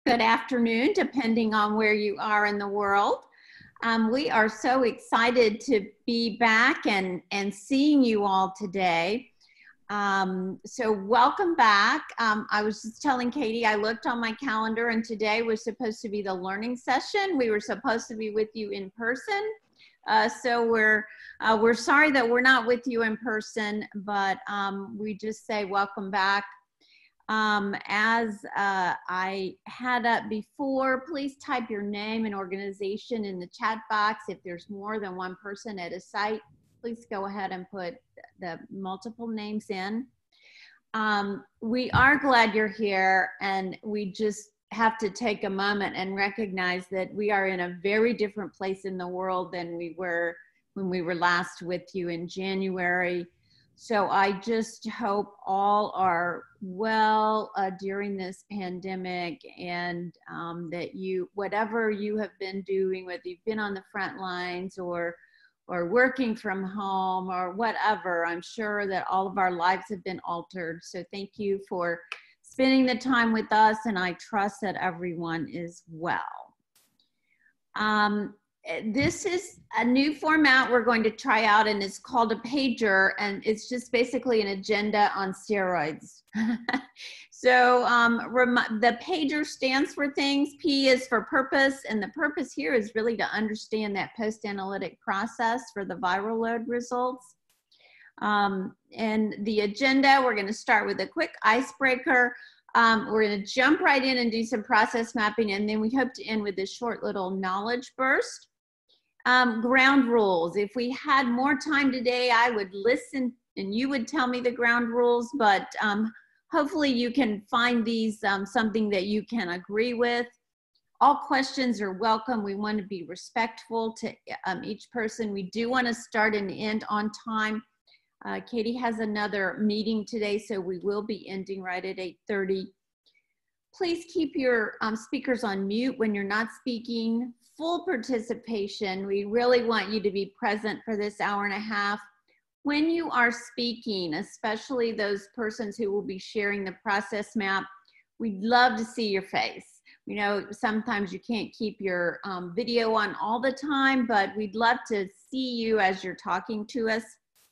good afternoon, depending on where you are in the world. We are so excited to be back and seeing you all today. So welcome back. I was just telling Katie, I looked on my calendar and today was supposed to be the learning session. We were supposed to be with you in person. So we're sorry that we're not with you in person, but we just say welcome back. As I had up before, please type your name and organization in the chat box. If there's more than one person at a site, please go ahead and put the multiple names in. We are glad you're here, and we just have to take a moment and recognize that we are in a very different place in the world than we were when we were last with you in January. So I just hope all are well during this pandemic, and that you, whatever you have been doing, whether you've been on the front lines or working from home or whatever, I'm sure that all of our lives have been altered. So thank you for spending the time with us, and I trust that everyone is well. This is a new format we're going to try out, and it's called a pager, and it's just basically an agenda on steroids. So the pager stands for things. P is for purpose, and the purpose here is really to understand that post-analytic process for the viral load results. And the agenda, we're going to start with a quick icebreaker. We're going to jump right in and do some process mapping, and then we hope to end with this short little knowledge burst. Ground rules. If we had more time today, I would listen and you would tell me the ground rules, but hopefully you can find these something that you can agree with. All questions are welcome. We want to be respectful to each person. We do want to start and end on time. Katie has another meeting today, so we will be ending right at 8:30. Please keep your speakers on mute when you're not speaking. Full participation. We really want you to be present for this hour and a half. When you are speaking, especially those persons who will be sharing the process map, we'd love to see your face. You know, sometimes you can't keep your video on all the time, but we'd love to see you as you're talking to us.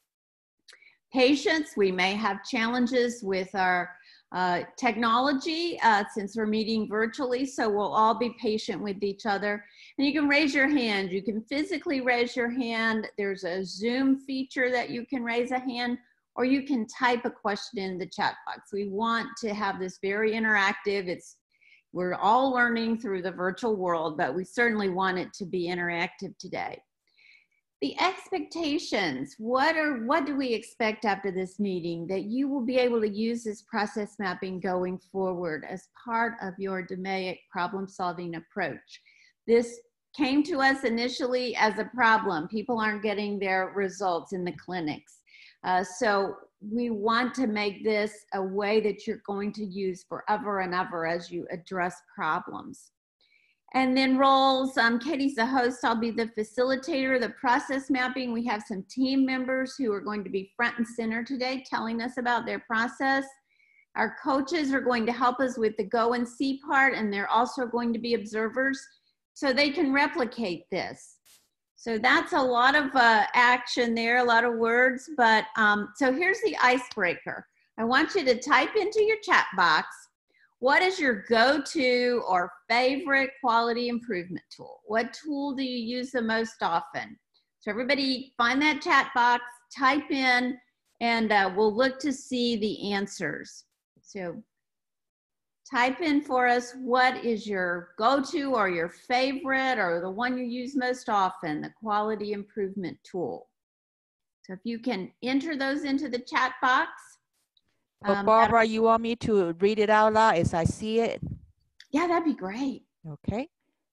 Patience, we may have challenges with our technology since we're meeting virtually, so we'll all be patient with each other. And you can raise your hand. You can physically raise your hand. There's a Zoom feature that you can raise a hand, or you can type a question in the chat box. We want to have this very interactive. We're all learning through the virtual world, but we certainly want it to be interactive today. The expectations, what do we expect after this meeting? That you will be able to use this process mapping going forward as part of your DMAIC problem-solving approach. This came to us initially as a problem. People aren't getting their results in the clinics. So we want to make this a way that you're going to use forever and ever as you address problems. And then roles, Katie's the host, I'll be the facilitator. The process mapping, we have some team members who are going to be front and center today telling us about their process. Our coaches are going to help us with the go and see part, and they're also going to be observers so they can replicate this. So that's a lot of action there, a lot of words, but so here's the icebreaker. I want you to type into your chat box, what is your go-to or favorite quality improvement tool? What tool do you use the most often? So everybody find that chat box, type in, and we'll look to see the answers. So type in for us, what is your go-to or your favorite or the one you use most often, the quality improvement tool. So if you can enter those into the chat box. Barbara, you want me to read it out loud as I see it? Yeah, that'd be great. Okay.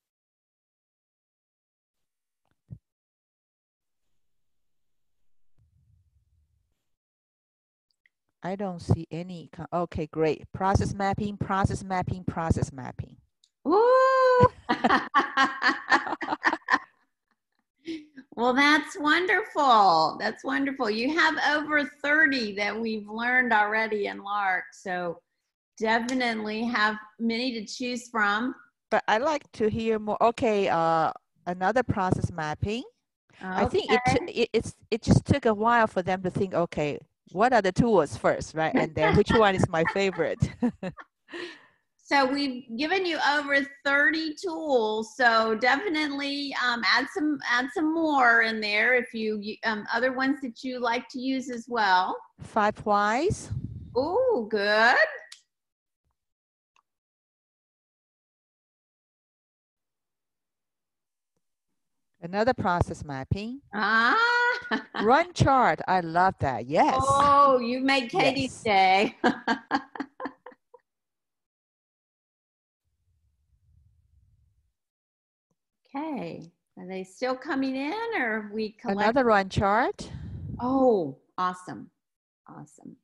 I don't see any. Okay, great. Process mapping, process mapping, process mapping. Ooh. Well, that's wonderful. That's wonderful. You have over 30 that we've learned already in LARC. So definitely have many to choose from. But I like to hear more. Okay, another process mapping. I think Okay. it just took a while for them to think, okay, what are the tools first, right? And then which one is my favorite? So we've given you over 30 tools. So definitely add some more in there if you other ones that you like to use as well. 5 whys. Oh, good. Another process mapping. Ah. Run chart. I love that. Yes. Oh, you made Katie's Yes. day. Okay. Are they still coming in or have we collected? Another run chart. Oh, awesome. Awesome.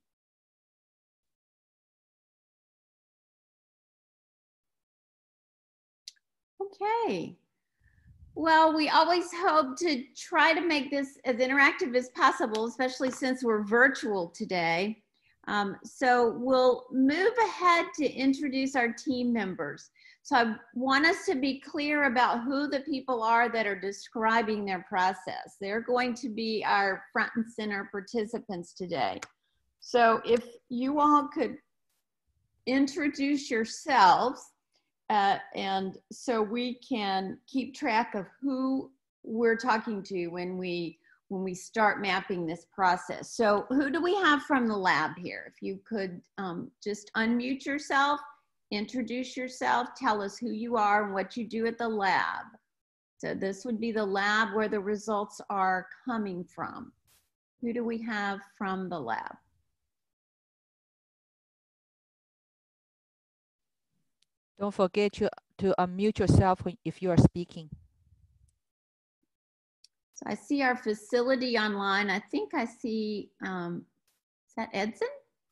Okay. Well, we always hope to try to make this as interactive as possible, especially since we're virtual today. So we'll move ahead to introduce our team members. So I want us to be clear about who the people are that are describing their process. They're going to be our front and center participants today. So if you all could introduce yourselves, and so we can keep track of who we're talking to when we start mapping this process. So who do we have from the lab here? If you could just unmute yourself, introduce yourself, tell us who you are and what you do at the lab. So this would be the lab where the results are coming from. Who do we have from the lab? Don't forget to unmute yourself if you are speaking. So I see our facility online. I think I see, is that Edson?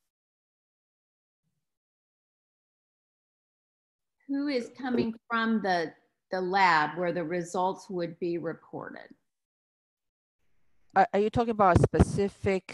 Who is coming from the lab where the results would be reported? Are you talking about a specific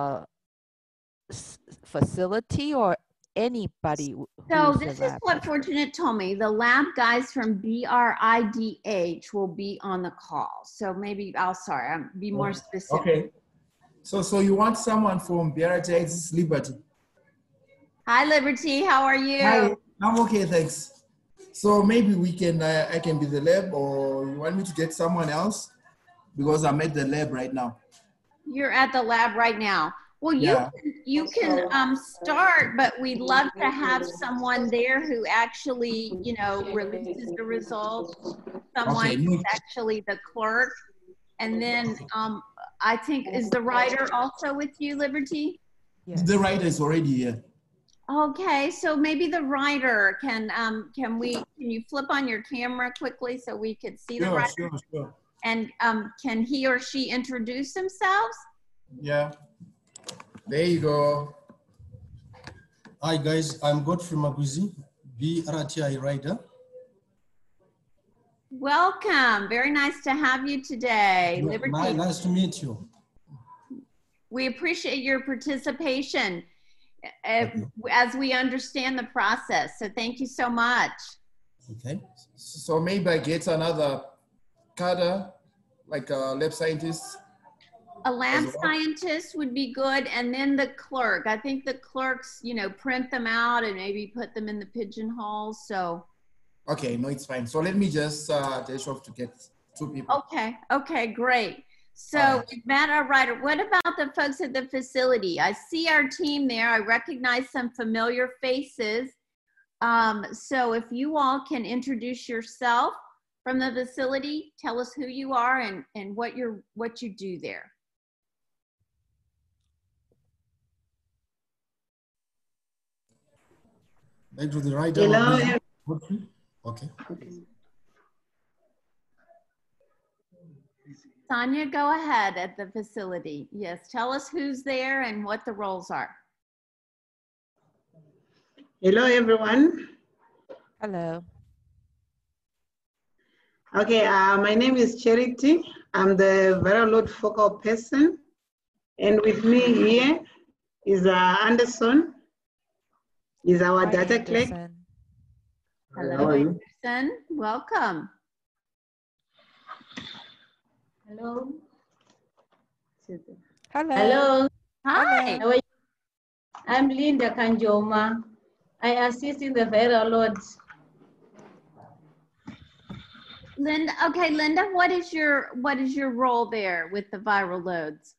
facility or anybody? So this is what Fortunate told me. The lab guys from BRIDH will be on the call. So maybe I'll be more specific. Okay. So you want someone from BRIDH? This is Liberty. Hi, Liberty. How are you? Hi. I'm okay, thanks. So maybe we can. I can be the lab, or you want me to get someone else? Because I'm at the lab right now. You're at the lab right now. Well, Yeah. you can start, but we'd love to have someone there who actually, you know, releases the results. Someone Okay. who's actually the clerk. And then I think, is the writer also with you, Liberty? Yes. The writer is already here. Okay, so maybe the writer can you flip on your camera quickly so we could see the writer? Sure. And can he or she introduce themselves? Yeah. There you go. Hi guys, I'm Godfrey Maguzi, BRTI writer. Welcome. Very nice to have you today. Liberty. Nice to meet you. We appreciate your participation as we understand the process. So thank you so much. Okay. So maybe I get another cadre, like a lab scientist. A lab scientist would be good, and then the clerk. I think the clerks, you know, print them out and maybe put them in the pigeonholes. So. Okay, no, it's fine. So let me just dash off to get 2 people. Okay, great. So we've met our writer. What about the folks at the facility? I see our team there. I recognize some familiar faces. So if you all can introduce yourself from the facility, tell us who you are and what you do there. Back to the writer. Hello. Okay. Sonia, go ahead at the facility. Yes, tell us who's there and what the roles are. Hello, everyone. Hello. Okay, my name is Charity. I'm the viral load focal person. And with me here is Anderson. is our Hi, data clerk. Anderson. Hello, How are you? Anderson. Welcome. Hello. Hello. Hello. Hi. Hello. I'm Linda Kanjoma. I assist in the viral load. Linda, okay, Linda, what is your role there with the viral loads?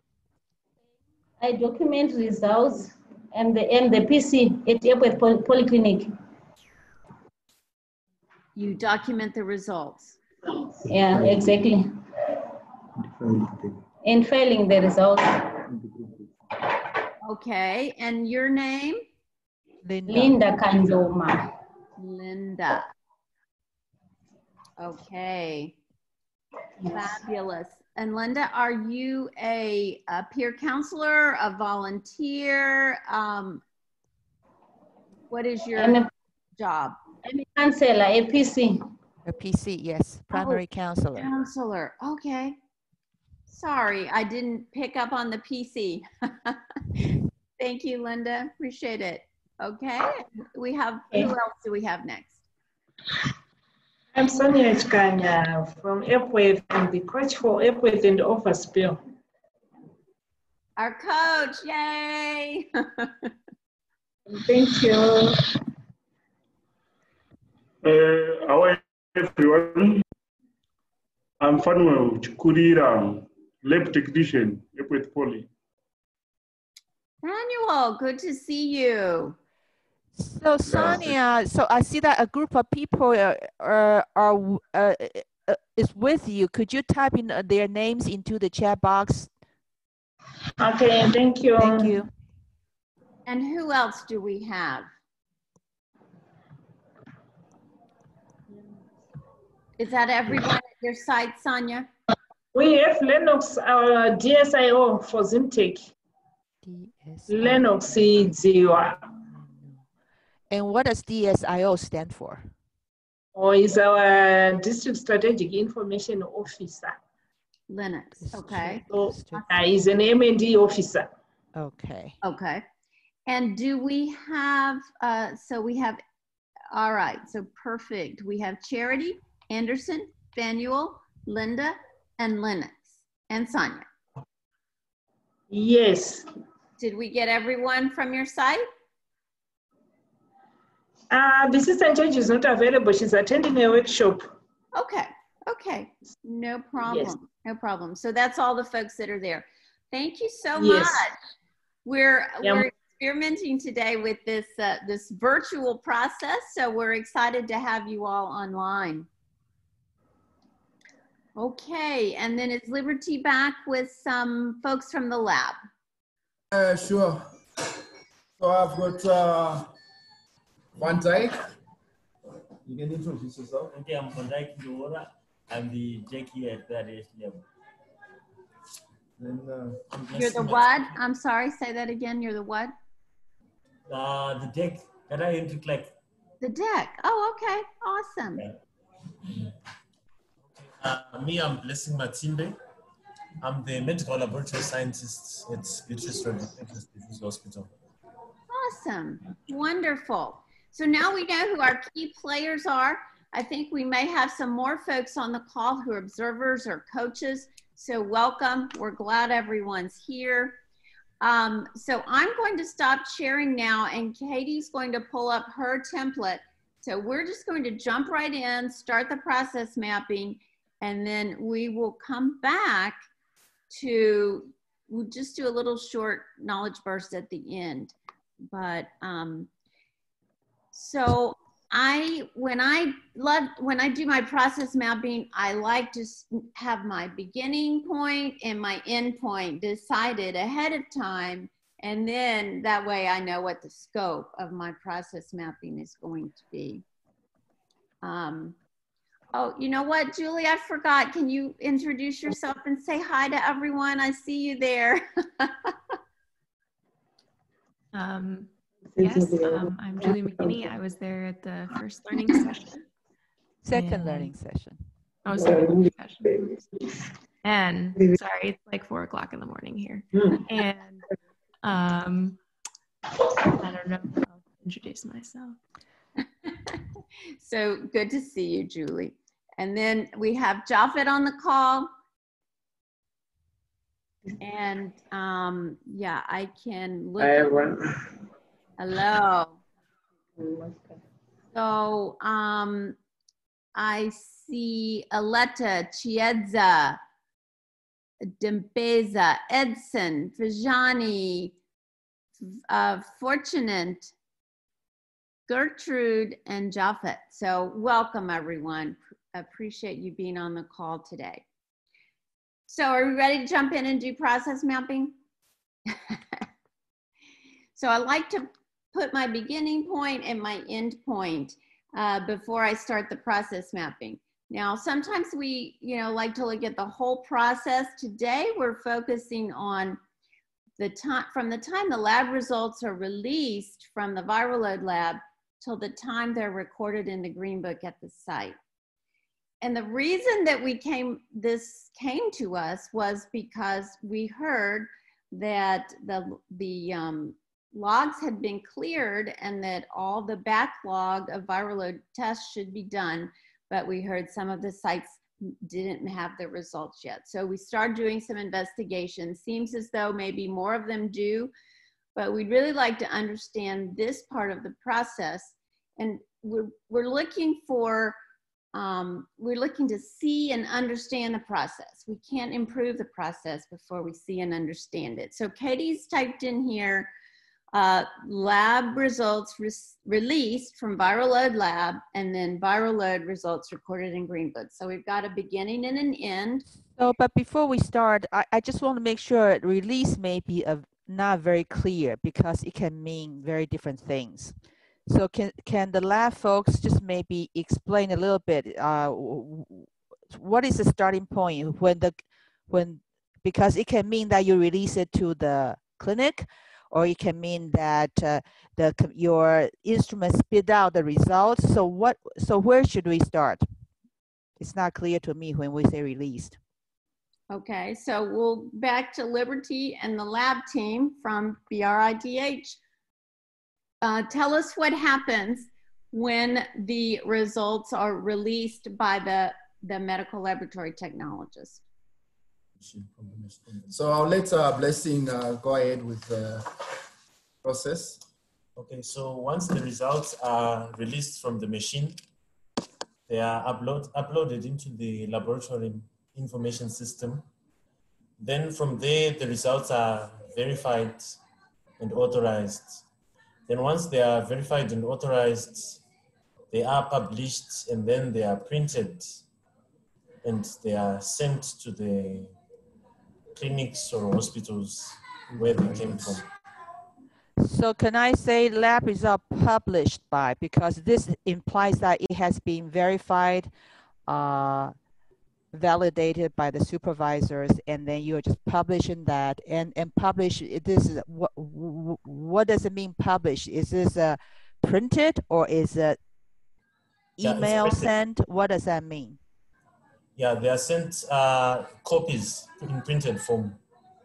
I document results and the PC at Epworth Polyclinic. You document the results. Yeah, exactly. And failing the results. Okay, and your name? Linda. Linda Kanjoma. Linda. Okay. Fabulous. And Linda, are you a peer counselor, a volunteer? What is your job? I'm a counselor, a PC. A PC, yes. Primary counselor. Counselor. Okay. Sorry, I didn't pick up on the PC. Thank you, Linda. Appreciate it. Okay. We have, who else do we have next? I'm Sonia Chikanya from Epworth and the coach for Epworth and Overspill. Our coach, yay! Thank you. How are everyone? I'm Fanuel Chukurira, lab technician, Epworth Poly. Manuel, good to see you. So Sonia, so I see that a group of people is with you. Could you type in their names into the chat box? Okay, thank you. Thank you. And who else do we have? Is that everyone at your site, Sonia? We have Lennox, our DSIO for Zimtech. Lennox Ziwa. And what does DSIO stand for? Or is our District Strategic Information Officer. Linux, okay. So he's an M&D officer. Okay. Okay. And do we have, so we have, all right, so perfect. We have Charity, Anderson, Fanuel, Linda, and Linux, and Sonia. Yes. Did we get everyone from your site? The assistant judge is not available. She's attending a workshop. Okay, okay, no problem, Yes. no problem. So that's all the folks that are there. Thank you so Yes. much. We're experimenting today with this this virtual process, so we're excited to have you all online. Okay, and then is Liberty back with some folks from the lab? Sure. So I've got Van Dyke. You can introduce yourself. Okay, I'm Van Dyke Ndora. I'm the Jackie at various level. Then, You're the what? I'm sorry, say that again. You're the what? The deck that I interconnect. The deck. Oh, okay. Awesome. Me, I'm Blessing Matimbe. I'm the medical laboratory scientist at Beatrice Road Infectious Disease Hospital. Awesome. Wonderful. So now we know who our key players are. I think we may have some more folks on the call who are observers or coaches. So welcome. We're glad everyone's here. So I'm going to stop sharing now, and Katie's going to pull up her template. So we're just going to jump right in, start the process mapping, and then we will come back to, we'll just do a little short knowledge burst at the end. But so when I do my process mapping, I like to have my beginning point and my end point decided ahead of time. And then that way I know what the scope of my process mapping is going to be. Oh, you know what, Julie, I forgot. Can you introduce yourself and say hi to everyone? I see you there. Yes, I'm Julie McKinney. I was there at the first learning session. Second learning session. Oh, second learning session. And sorry, it's like 4 o'clock in the morning here. And I don't know. introduce myself. So good to see you, Julie. And then we have Japhet on the call. And yeah, I can look. Hi, everyone. Hello. So I see Aletta, Chiedza, Dembeza, Edson, Fajani, Fortunate, Gertrude, and Japhet. So welcome, everyone. Appreciate you being on the call today. So are we ready to jump in and do process mapping? So I like to put my beginning point and my end point before I start the process mapping. Now, sometimes we, like to look at the whole process. Today, we're focusing on the time, from the time the lab results are released from the viral load lab till the time they're recorded in the Green Book at the site. And the reason that this came to us was because we heard that the logs had been cleared and that all the backlog of viral load tests should be done, but we heard some of the sites didn't have the results yet. So we started doing some investigation. Seems as though maybe more of them do, but we'd really like to understand this part of the process. And we're looking to see and understand the process. We can't improve the process before we see and understand it. So Katie's typed in here, lab results released from viral load lab, and then viral load results recorded in Green Book. So we've got a beginning and an end. So, but before we start, I just want to make sure release may be not very clear because it can mean very different things. So can the lab folks just maybe explain a little bit what is the starting point because it can mean that you release it to the clinic, or it can mean that your instrument spit out the results. So where should we start? It's not clear to me when we say released. Okay, so we'll back to Liberty and the lab team from BRIDH. Tell us what happens when the results are released by the medical laboratory technologist. So I'll let Blessing go ahead with the process. Okay, so once the results are released from the machine, they are uploaded into the laboratory information system. Then from there, the results are verified and authorized. Then once they are verified and authorized, they are published, and then they are printed and they are sent to the clinics or hospitals where they came from. So can I say lab result published by, because this implies that it has been verified, validated by the supervisors, and then you're just publishing that and publish this. What does it mean published? Is this printed or is it email sent? What does that mean? Yeah, they are sent copies in printed form.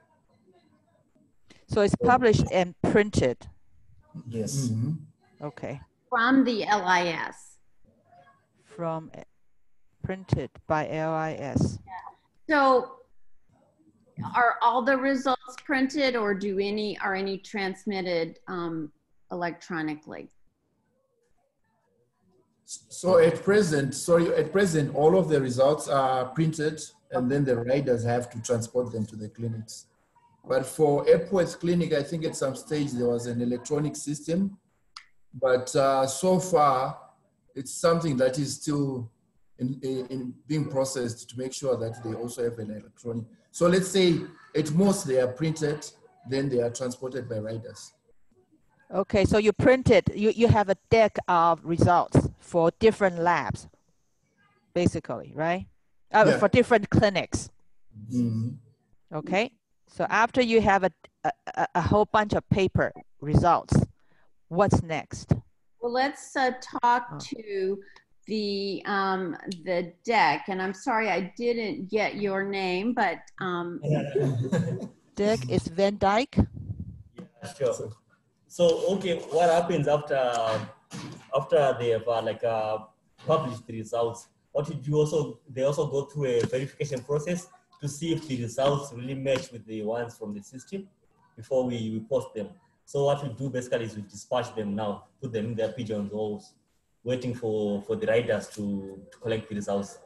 So it's published and printed. Yes. Mm-hmm. Okay. From the LIS. From printed by LIS. So are all the results printed, or are any transmitted electronically? So at present, all of the results are printed, and then the riders have to transport them to the clinics. But for Epworth Clinic, I think at some stage there was an electronic system, but so far it's something that is still in being processed to make sure that they also have an electronic. So let's say at most they are printed, then they are transported by riders. Okay, so you printed, you have a deck of results for different labs, basically, right? Yeah. For different clinics. Mm-hmm. Okay, so after you have a whole bunch of paper results, what's next? Well, let's talk to the deck, and I'm sorry I didn't get your name, but Deck is Van Dyke. Yeah, sure. So, okay, what happens after they have published the results? What did you also, they also go through a verification process to see if the results really match with the ones from the system before we post them. So what we do basically is we dispatch them now, put them in their pigeon holes, waiting for the riders to collect the results.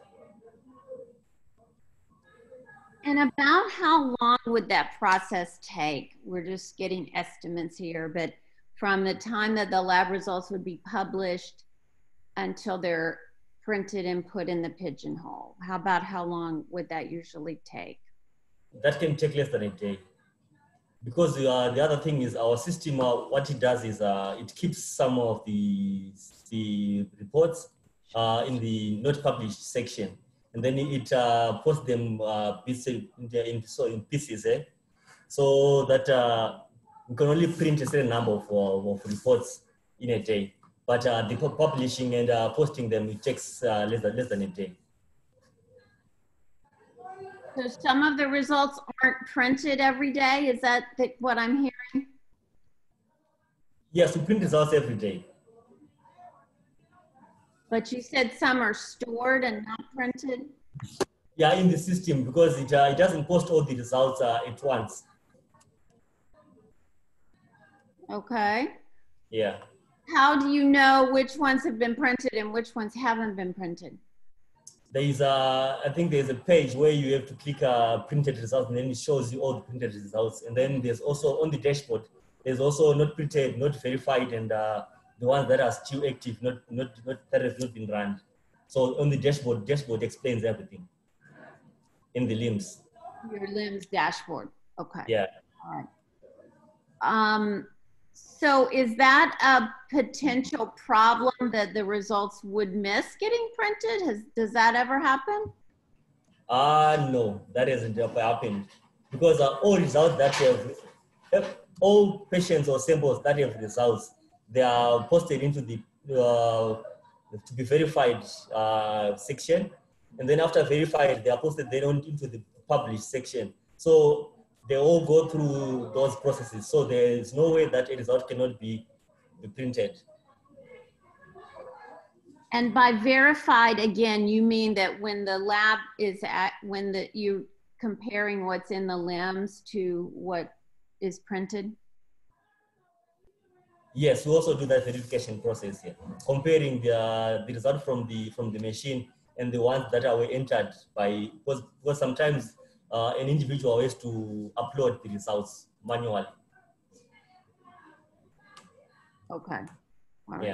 And about how long would that process take? We're just getting estimates here, but from the time that the lab results would be published until they're printed and put in the pigeonhole, how long would that usually take? That can take less than a day. Because the other thing is our system, what it does is it keeps some of the reports in the not published section. And then it posts them in pieces, so that we can only print a certain number of reports in a day. But the publishing and posting them, it takes less than a day. So some of the results aren't printed every day? Is that what I'm hearing? Yes, we print results every day. But you said some are stored and not printed? Yeah, in the system, because it doesn't post all the results at once. Okay. Yeah. How do you know which ones have been printed and which ones haven't been printed? There is I think there's a page where you have to click printed results, and then it shows you all the printed results. And then there's also on the dashboard, there's also not printed, not verified, and the ones that are still active, that have not been run. So on the dashboard explains everything in the LIMS. Your LIMS dashboard. Okay. Yeah. All right. So is that a potential problem that the results would miss getting printed? Does that ever happen? No, that hasn't happened, because all results that have, all patients or samples that have results, they are posted into the to be verified section, and then after verified, they are posted then into the published section. So they all go through those processes. So there is no way that a result cannot be printed. And by verified, again, you mean that when the lab is you comparing what's in the LIMS to what is printed? Yes, we also do that verification process here, comparing the result from the machine and the ones that were entered by, because sometimes an individual has to upload the results manually. Okay. All right. Yeah.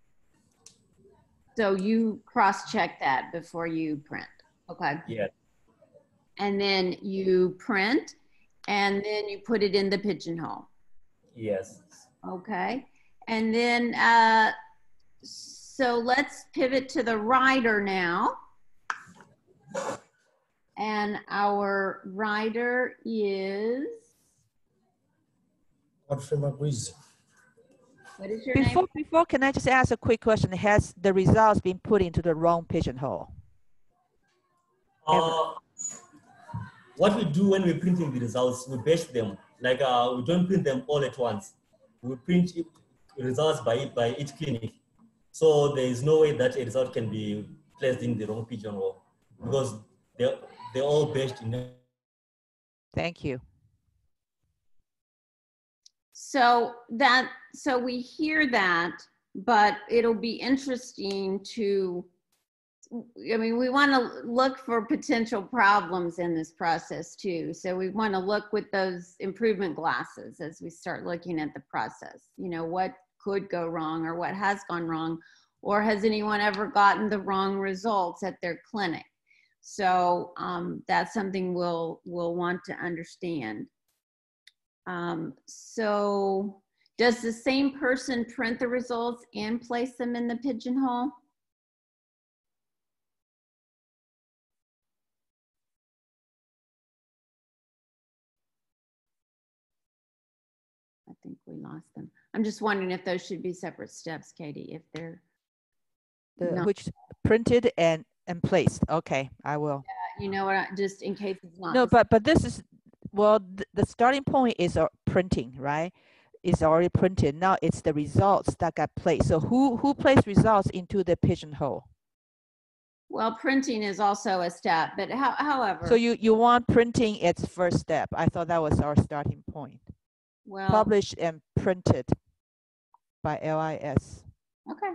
So you cross-check that before you print. Okay. Yeah. And then you print, and then you put it in the pigeonhole. Yes. Okay. And then, so let's pivot to the rider now. And our rider is? Godfrey McGreezy. What is your name? Before, can I just ask a quick question? Has the results been put into the wrong pigeonhole? What we do when we're printing the results, we batch them. Like we don't print them all at once. We print results by each clinic. So there is no way that a result can be placed in the wrong pigeonhole, because they're all based in. Thank you. So we hear that, but it'll be interesting to, I mean, we want to look for potential problems in this process too. So we want to look with those improvement glasses as we start looking at the process. You know, what could go wrong or what has gone wrong, or has anyone ever gotten the wrong results at their clinic? So that's something we'll want to understand. So does the same person print the results and place them in the pigeonhole? I think we lost them. I'm just wondering if those should be separate steps, Katie, if they're which printed and placed. Okay, I will. Yeah, you know what, just in case it's not. No, but this is, well, the starting point is printing, right? is already printed. Now it's the results that got placed. So who placed results into the pigeonhole? Well, printing is also a step, but however. So you want printing its first step. I thought that was our starting point. Well, published and printed by LIS. Okay.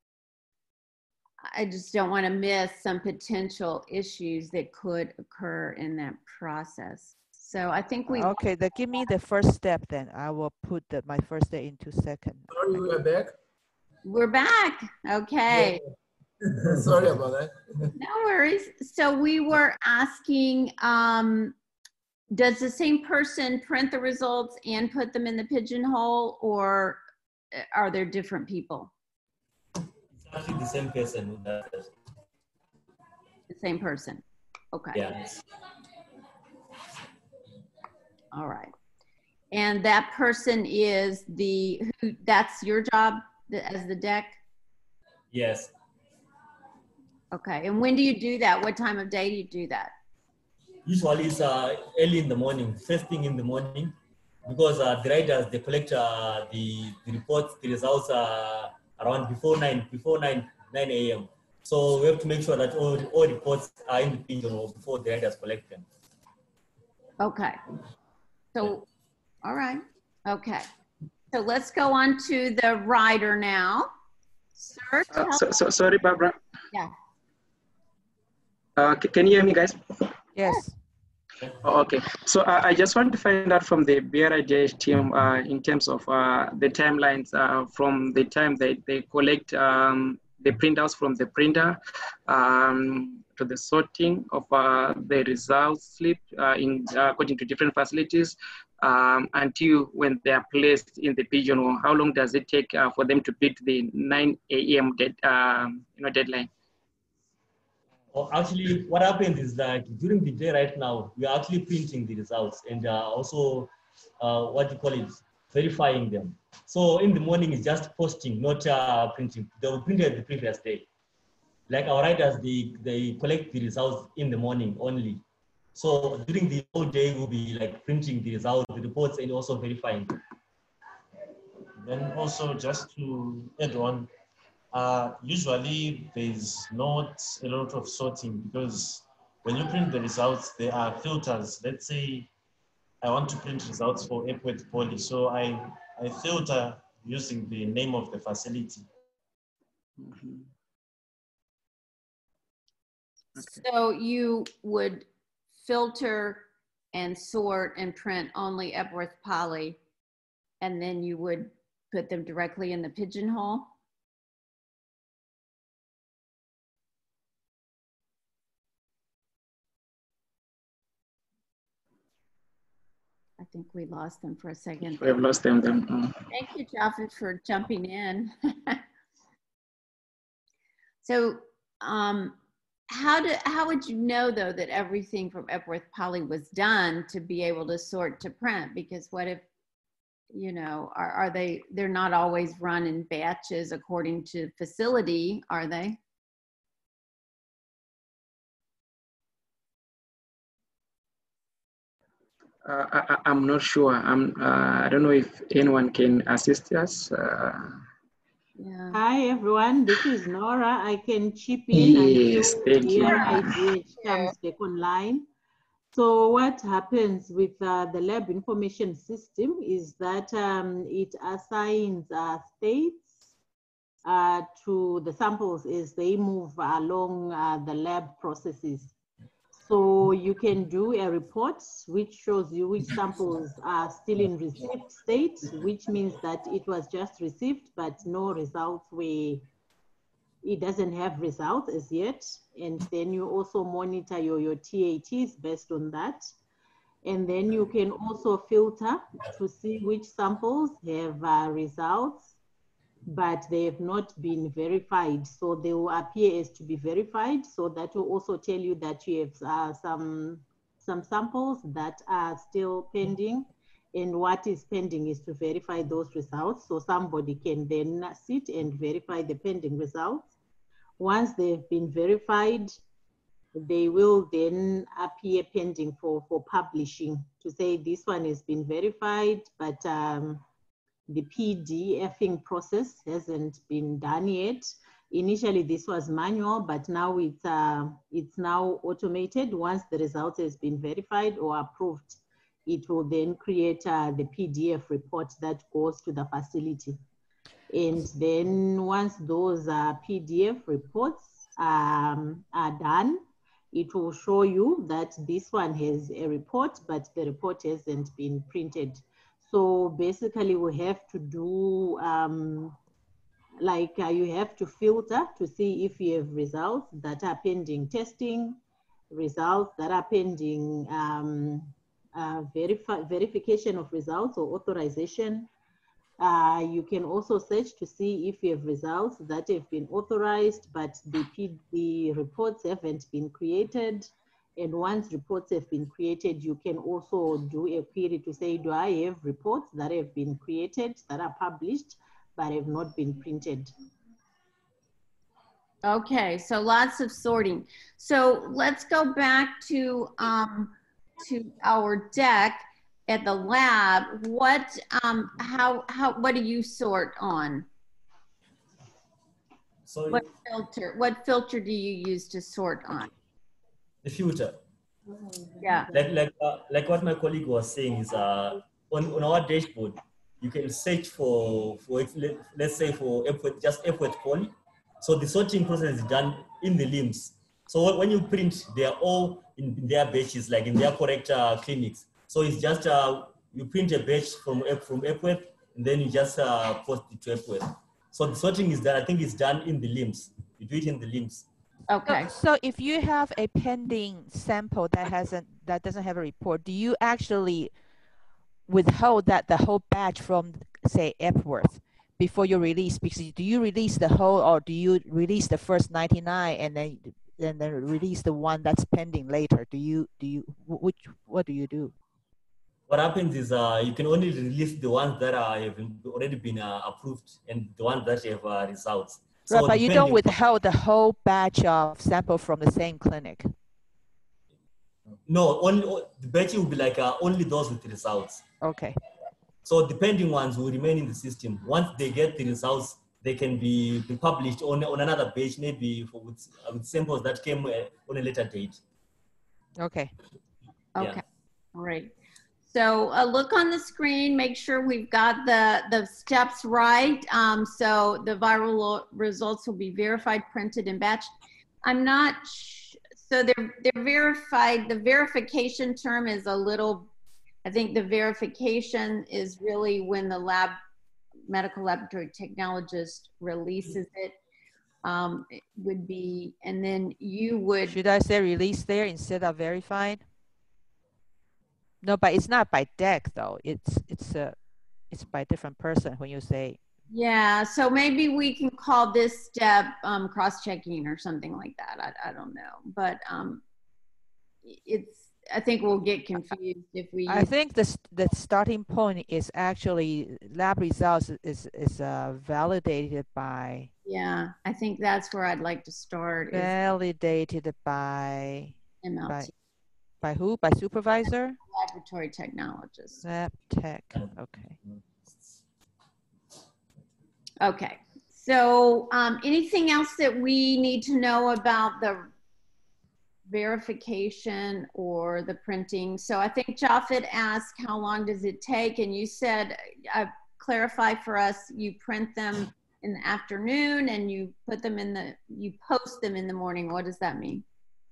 I just don't want to miss some potential issues that could occur in that process. So I think we. Okay, then give me the first step then. I will put my first step into second. Sorry, we are back. We're back. Okay. Yeah. Sorry about that. No worries. So we were asking, does the same person print the results and put them in the pigeonhole, or are there different people? It's actually the same person who does it. The same person. Okay. Yes. All right. And that person is that's your job as the deck? Yes. Okay. And when do you do that? What time of day do you do that? Usually it's early in the morning, first thing in the morning, because the writers, they collect the reports, the results around before 9 a.m. So we have to make sure that all reports are in the pigeonhole before the writers collect them. Okay. So, all right. Okay. So let's go on to the writer now. Sir, sorry, Barbara. Yeah. Can you hear me, guys? Yes. Oh, okay. So I just want to find out from the BRIDH team in terms of the timelines from the time they collect the printouts from the printer to the sorting of the results slip according to different facilities until when they are placed in the pigeonhole. How long does it take for them to beat the 9 a.m. deadline? Well, actually, what happens is that during the day right now, we are actually printing the results and also verifying them. So in the morning, it's just posting, not printing. They will print it the previous day. Like our writers, they collect the results in the morning only. So during the whole day, we'll be like printing the results, the reports, and also verifying them. Then also just to add on, usually there's not a lot of sorting because when you print the results, there are filters. Let's say I want to print results for Epworth Poly. So I filter using the name of the facility. Mm-hmm. Okay. So you would filter and sort and print only Epworth Poly, and then you would put them directly in the pigeonhole? I think we lost them for a second. We have lost them then. Thank you, Jafet, for jumping in. So how would you know, though, that everything from Epworth Poly was done to be able to sort to print? Because what if, you know, they're not always run in batches according to facility, are they? I'm not sure. I don't know if anyone can assist us. Yeah. Hi, everyone. This is Nora. I can chip in yes, until thank you. BRIDH comes back online. So what happens with the lab information system is that it assigns states to the samples as they move along the lab processes. So you can do a report which shows you which samples are still in received state, which means that it was just received, but no results it doesn't have results as yet. And then you also monitor your TATs based on that. And then you can also filter to see which samples have results, but they have not been verified. So they will appear as to be verified. So that will also tell you that you have some samples that are still pending. And what is pending is to verify those results. So somebody can then sit and verify the pending results. Once they've been verified, they will then appear pending for publishing to say this one has been verified, but the PDFing process hasn't been done yet. Initially, this was manual, but now it's now automated. Once the result has been verified or approved, it will then create the PDF report that goes to the facility. And then once those PDF reports are done, it will show you that this one has a report, but the report hasn't been printed. So basically we have to do, you have to filter to see if you have results that are pending testing, results that are pending verification of results or authorization. You can also search to see if you have results that have been authorized, but the reports haven't been created. And once reports have been created, you can also do a query to say, do I have reports that have been created, that are published, but have not been printed? Okay, so lots of sorting. So let's go back to our deck at the lab. What do you sort on? So what filter do you use to sort on? the filter. Yeah. Like what my colleague was saying is on our dashboard, you can search for let's say for just Epworth Poly. So the sorting process is done in the limbs. So when you print, they are all in their batches, like in their correct clinics. So it's just you print a batch from Epworth, and then you just post it to Epworth. So the sorting is done. I think it's done in the limbs. You do it in the limbs. Okay. So if you have a pending sample that doesn't have a report, do you actually withhold the whole batch from, say, Epworth before you release? Because do you release the whole, or do you release the first 99 and then release the one that's pending later? What do you do? What happens is you can only release the ones that have already been approved and the ones that have results. Right, So but you don't withhold the whole batch of sample from the same clinic. No, only the batch will be like only those with results. Okay. So the pending ones will remain in the system. Once they get the results, they can be published on another page, maybe with samples that came on a later date. Okay. Okay. Yeah. All right. So look on the screen, make sure we've got the steps right. So the viral results will be verified, printed, and batched. I'm not, so they're verified. The verification term is a little, I think the verification is really when the medical laboratory technologist releases it. It would be, and then you would. Should I say release there instead of verified? No, but it's not by deck though. It's by different person when you say. Yeah, so maybe we can call this step cross-checking or something like that. I don't know, but I think we'll get confused if we. I think the starting point is actually lab results is validated by. Yeah, I think that's where I'd like to start. Validated by. MLT. By who? By supervisor? Laboratory technologist. Lab tech. Okay. Okay. So anything else that we need to know about the verification or the printing? So I think Japhet asked, how long does it take? And you said, clarify for us, you print them in the afternoon and you put them you post them in the morning. What does that mean?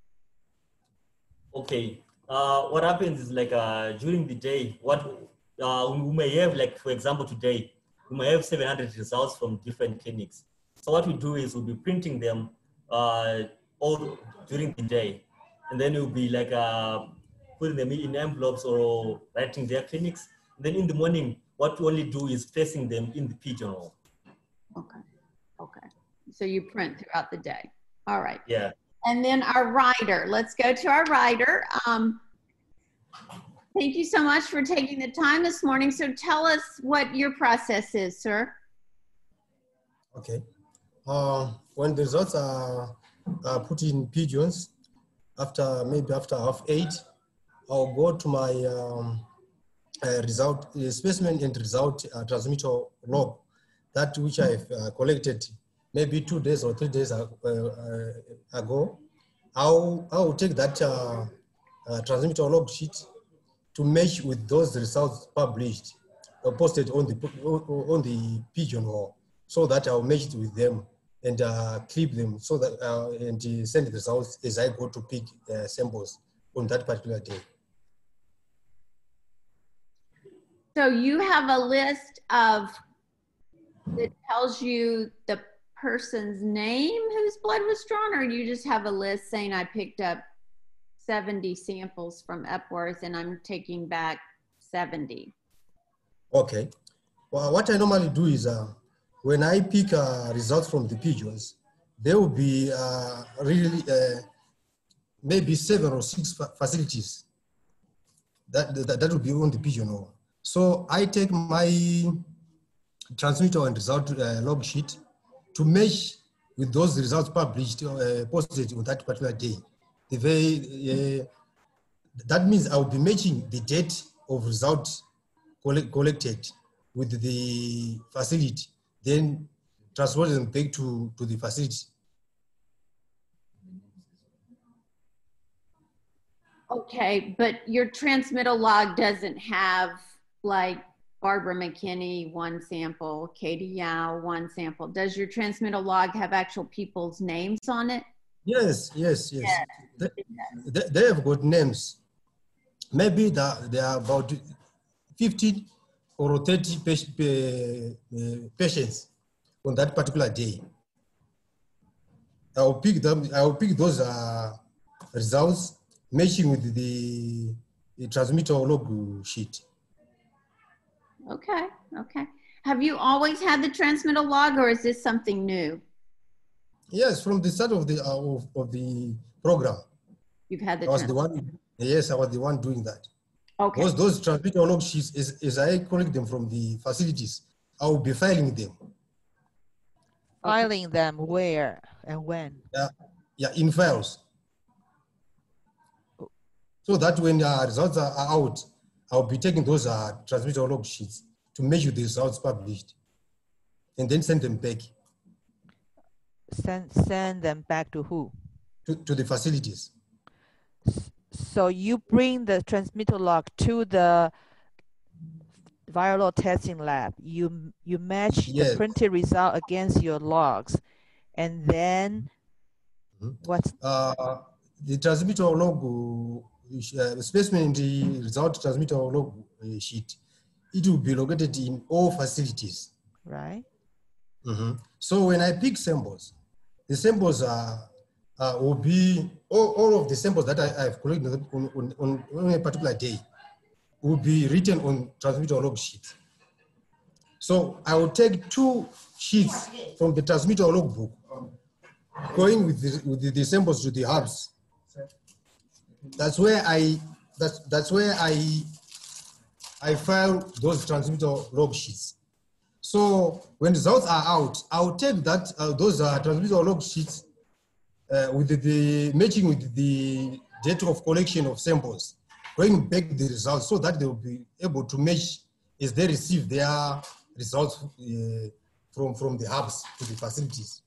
Okay, what happens is like during the day, we may have, like for example today, we may have 700 results from different clinics. So what we do is we'll be printing them all during the day. And then we'll be like putting them in envelopes or writing their clinics. And then in the morning, what we only do is placing them in the pigeonhole. Okay, okay. So you print throughout the day. All right. Yeah. And then our writer, let's go to our writer. Thank you so much for taking the time this morning. So tell us what your process is, sir. Okay. When the results are put in pigeons, maybe after 8:30, I'll go to my result, specimen and result transmitter log, that which I've collected maybe 2 days or 3 days ago. I'll take that transmitter log sheet to match with those results published or posted on the Pigeon Hole, so that I'll match it with them and clip them so that and send the results as I go to pick samples on that particular day. So you have a list of that tells you the person's name whose blood was drawn, or you just have a list saying I picked up 70 samples from Epworth and I'm taking back 70? Okay. Well, what I normally do is when I pick results from the pigeons, there will be really maybe 7 or 6 facilities that will be on the Pigeon Hole. So I take my transmitter and result log sheet to match with those results published, posted on that particular day. That means I'll be matching the date of results collected with the facility, then transport them back to the facility. Okay, but your transmittal log doesn't have like Barbara McKinney, 1 sample, Katie Yao, 1 sample. Does your transmittal log have actual people's names on it? Yes. They have got names. Maybe there are about 50 or 30 patients on that particular day. I'll pick those results matching with the transmitter log sheet. Okay. Have you always had the transmittal log, or is this something new? Yes, from the start of the program. You've had the. I was the one. Yes, I was the one doing that. Okay. Because those transmitter log sheets, as I collect them from the facilities, I will be filing them. Filing them where and when? Yeah, in files. So that when results are out, I'll be taking those transmitter log sheets to measure the results published and then send them back. Send them back to who? To the facilities. So you bring the transmitter log to the viral testing lab. You match the printed result against your logs, and then what's the transmitter log specimen in the result transmitter log sheet? It will be located in all facilities. Right. So when I pick samples, the samples will be all of the samples that I've collected on a particular day will be written on transmitter log sheet. So I will take 2 sheets from the transmitter log book, going with the samples to the hubs. That's where I file those transmitter log sheets. So when results are out, I'll take that those transmitter log sheets with the matching with the date of collection of samples, going back the results so that they will be able to match as they receive their results from the hubs to the facilities.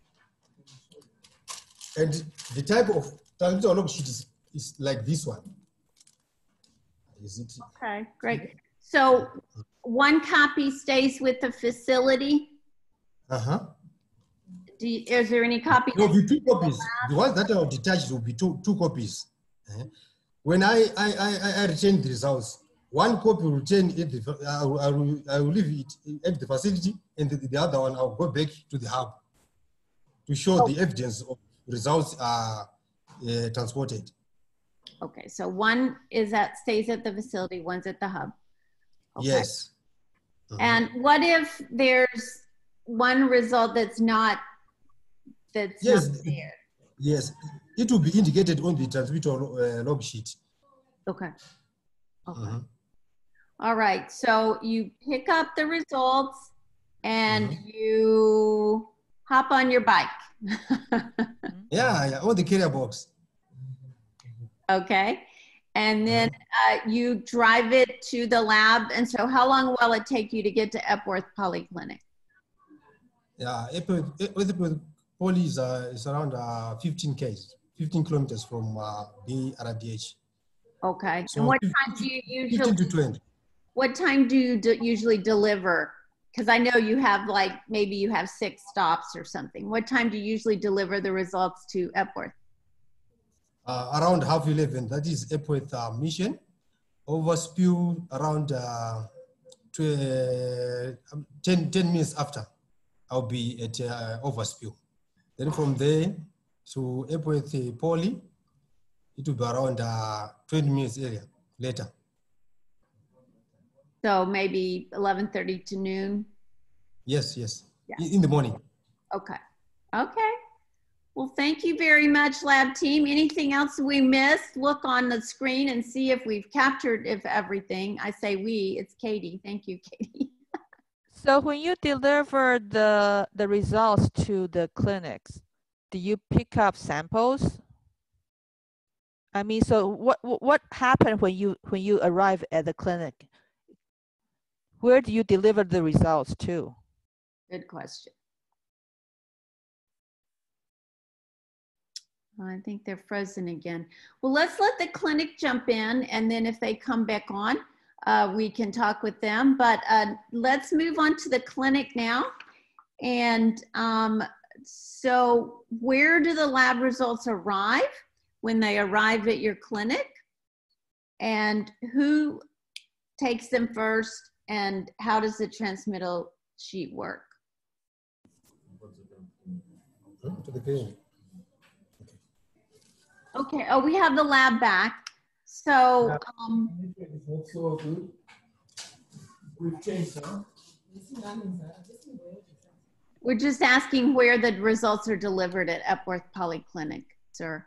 And the type of transmitter log sheet is like this one. Is it? Okay, great. So 1 copy stays with the facility? Is there any copy? There will be 2 copies. The ones that are detached will be two copies. When I return the results, 1 copy will return at the, I will leave it at the facility, and the other one I'll go back to the hub to show the evidence of results are transported. Okay, so 1 is stays at the facility, 1's at the hub. Okay. Yes. And what if there's 1 result that's not there? Yes, it will be indicated on the transmitter log sheet. Okay. All right, so you pick up the results and you hop on your bike. Yeah, on the carrier box. Okay. and then you drive it to the lab. And so how long will it take you to get to Epworth Polyclinic? Yeah, Epworth Poly is around 15 kilometers from BRDH. Okay. So and what time do you usually? 15 to 20. What time do you usually deliver? Because I know you have like, maybe you have 6 stops or something. What time do you usually deliver the results to Epworth? Around 11:30, that is Epworth Mission. Overspew around 10 minutes after, I'll be at Overspew. Then from there to Epworth Poly, it will be around 20 minutes later. So maybe 11:30 to noon? Yes, yes, Yeah. in the morning. Okay, okay. Well, thank you very much, lab team. Anything else we missed? Look on the screen and see if we've captured everything. I say we, it's Katie. Thank you, Katie. So when you deliver the results to the clinics, do you pick up samples? I mean, so what happened when you arrive at the clinic? Where do you deliver the results to? Good question. I think they're frozen again. Well, let's let the clinic jump in, and then if they come back on, we can talk with them. But let's move on to the clinic now. And so where do the lab results arrive when they arrive at your clinic? And who takes them first? And how does the transmittal sheet work? To the clinic. Okay, oh, we have the lab back. So, We've changed, huh? we're just asking where the results are delivered at Epworth Polyclinic, sir.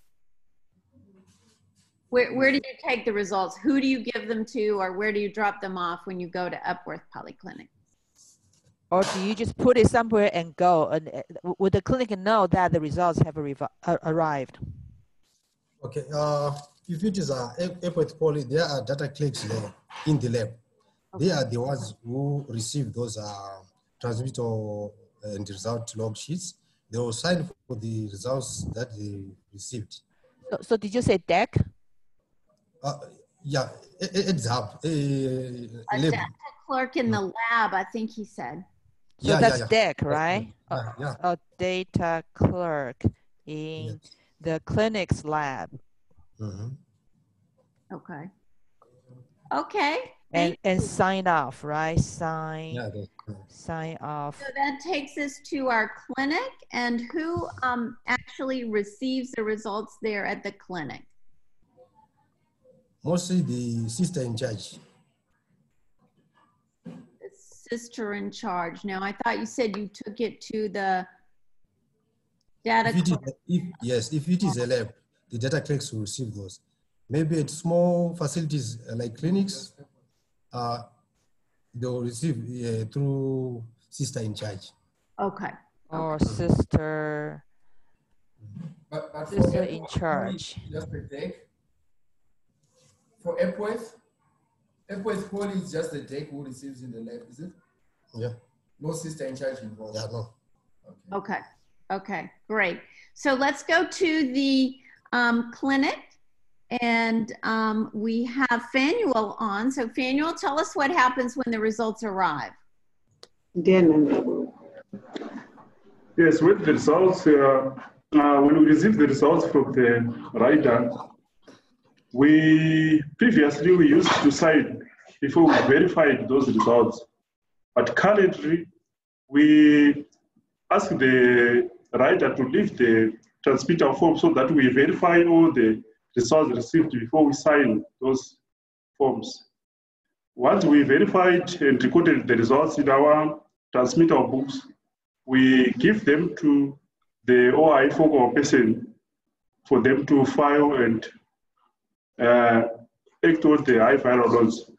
Where do you take the results? Who do you give them to, or where do you drop them off when you go to Epworth Polyclinic? Or do you just put it somewhere and go? And would the clinic know that the results have arrived? Okay, if it is Epworth Poly, there are data clerks there in the lab. Okay. They are the ones who receive those transmittal and result log sheets. They will sign for the results that they received. So did you say deck? Yeah, it's hub. A data clerk in the lab, I think he said. So that's deck, right? Yeah. A data clerk in the clinic's lab. Mm-hmm. Okay. Okay. And sign off, right? Sign off. So that takes us to our clinic, and who actually receives the results there at the clinic? Mostly the sister in charge. The sister in charge. Now, I thought you said you took it to the data clerk. If it is a lab, the data clerks will receive those. Maybe at small facilities like clinics, they will receive through sister in charge. Okay. Or sister, But sister in charge. Just a deck. For Epworth Poly is just the deck who receives in the lab, is it? Yeah. No sister in charge involved. Yeah, no. Okay. Okay, great. So let's go to the clinic, and we have Fanuel on. So Fanuel, tell us what happens when the results arrive. Yes, with the results, when we receive the results from the writer, previously we used to sign before we verified those results. But currently, we ask the writer to leave the transmitter form so that we verify all the results received before we sign those forms. Once we verified and recorded the results in our transmitter books, we give them to the OI focal person for them to file and act on the iViral loads.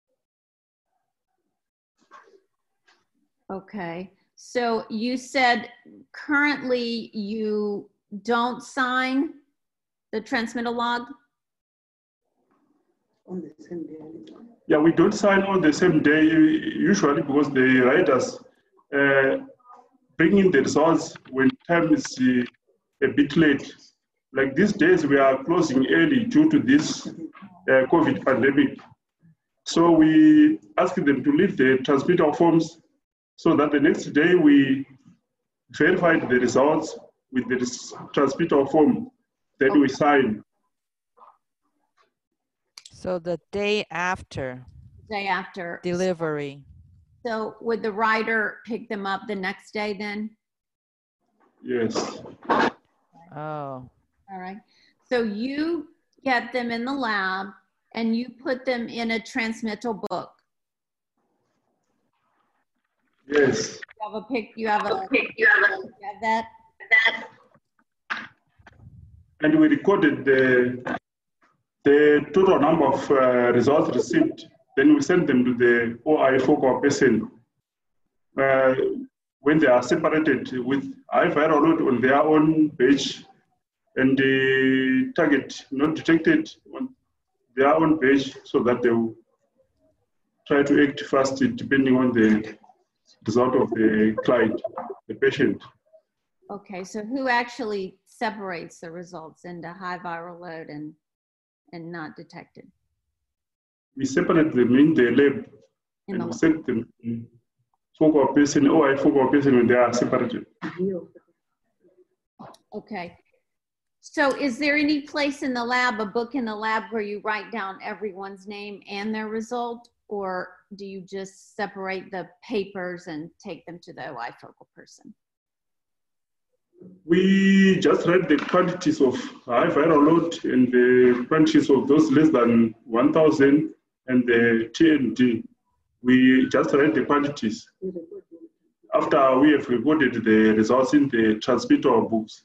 Okay, so you said currently you don't sign the transmittal log? Yeah, we don't sign on the same day usually because the writers bring in the results when time is a bit late. Like these days, we are closing early due to this COVID pandemic. So we ask them to leave the transmitter forms so that the next day we verify the results with the transmitter form, then we sign. So the day after. Day after. Delivery. So would the writer pick them up the next day then? Yes. Oh. All right. So you get them in the lab and you put them in a transmittal book. Yes. You have that? And we recorded the total number of results received. Then we send them to the OI focal person. When they are separated with iViral load on their own page and the target not detected on their own page, so that they will try to act fast depending on the result of the client, the patient. Okay, so who actually separates the results into high viral load and not detected? We separate them in the lab and we send them in focal person, OI focal person when they are separated. Okay. So is there any place in the lab, a book in the lab, where you write down everyone's name and their result? Or do you just separate the papers and take them to the OI focal person? We just write the quantities of high viral load and the quantities of those less than 1,000 and the TND. We just write the quantities after we have recorded the results in the transmitter books.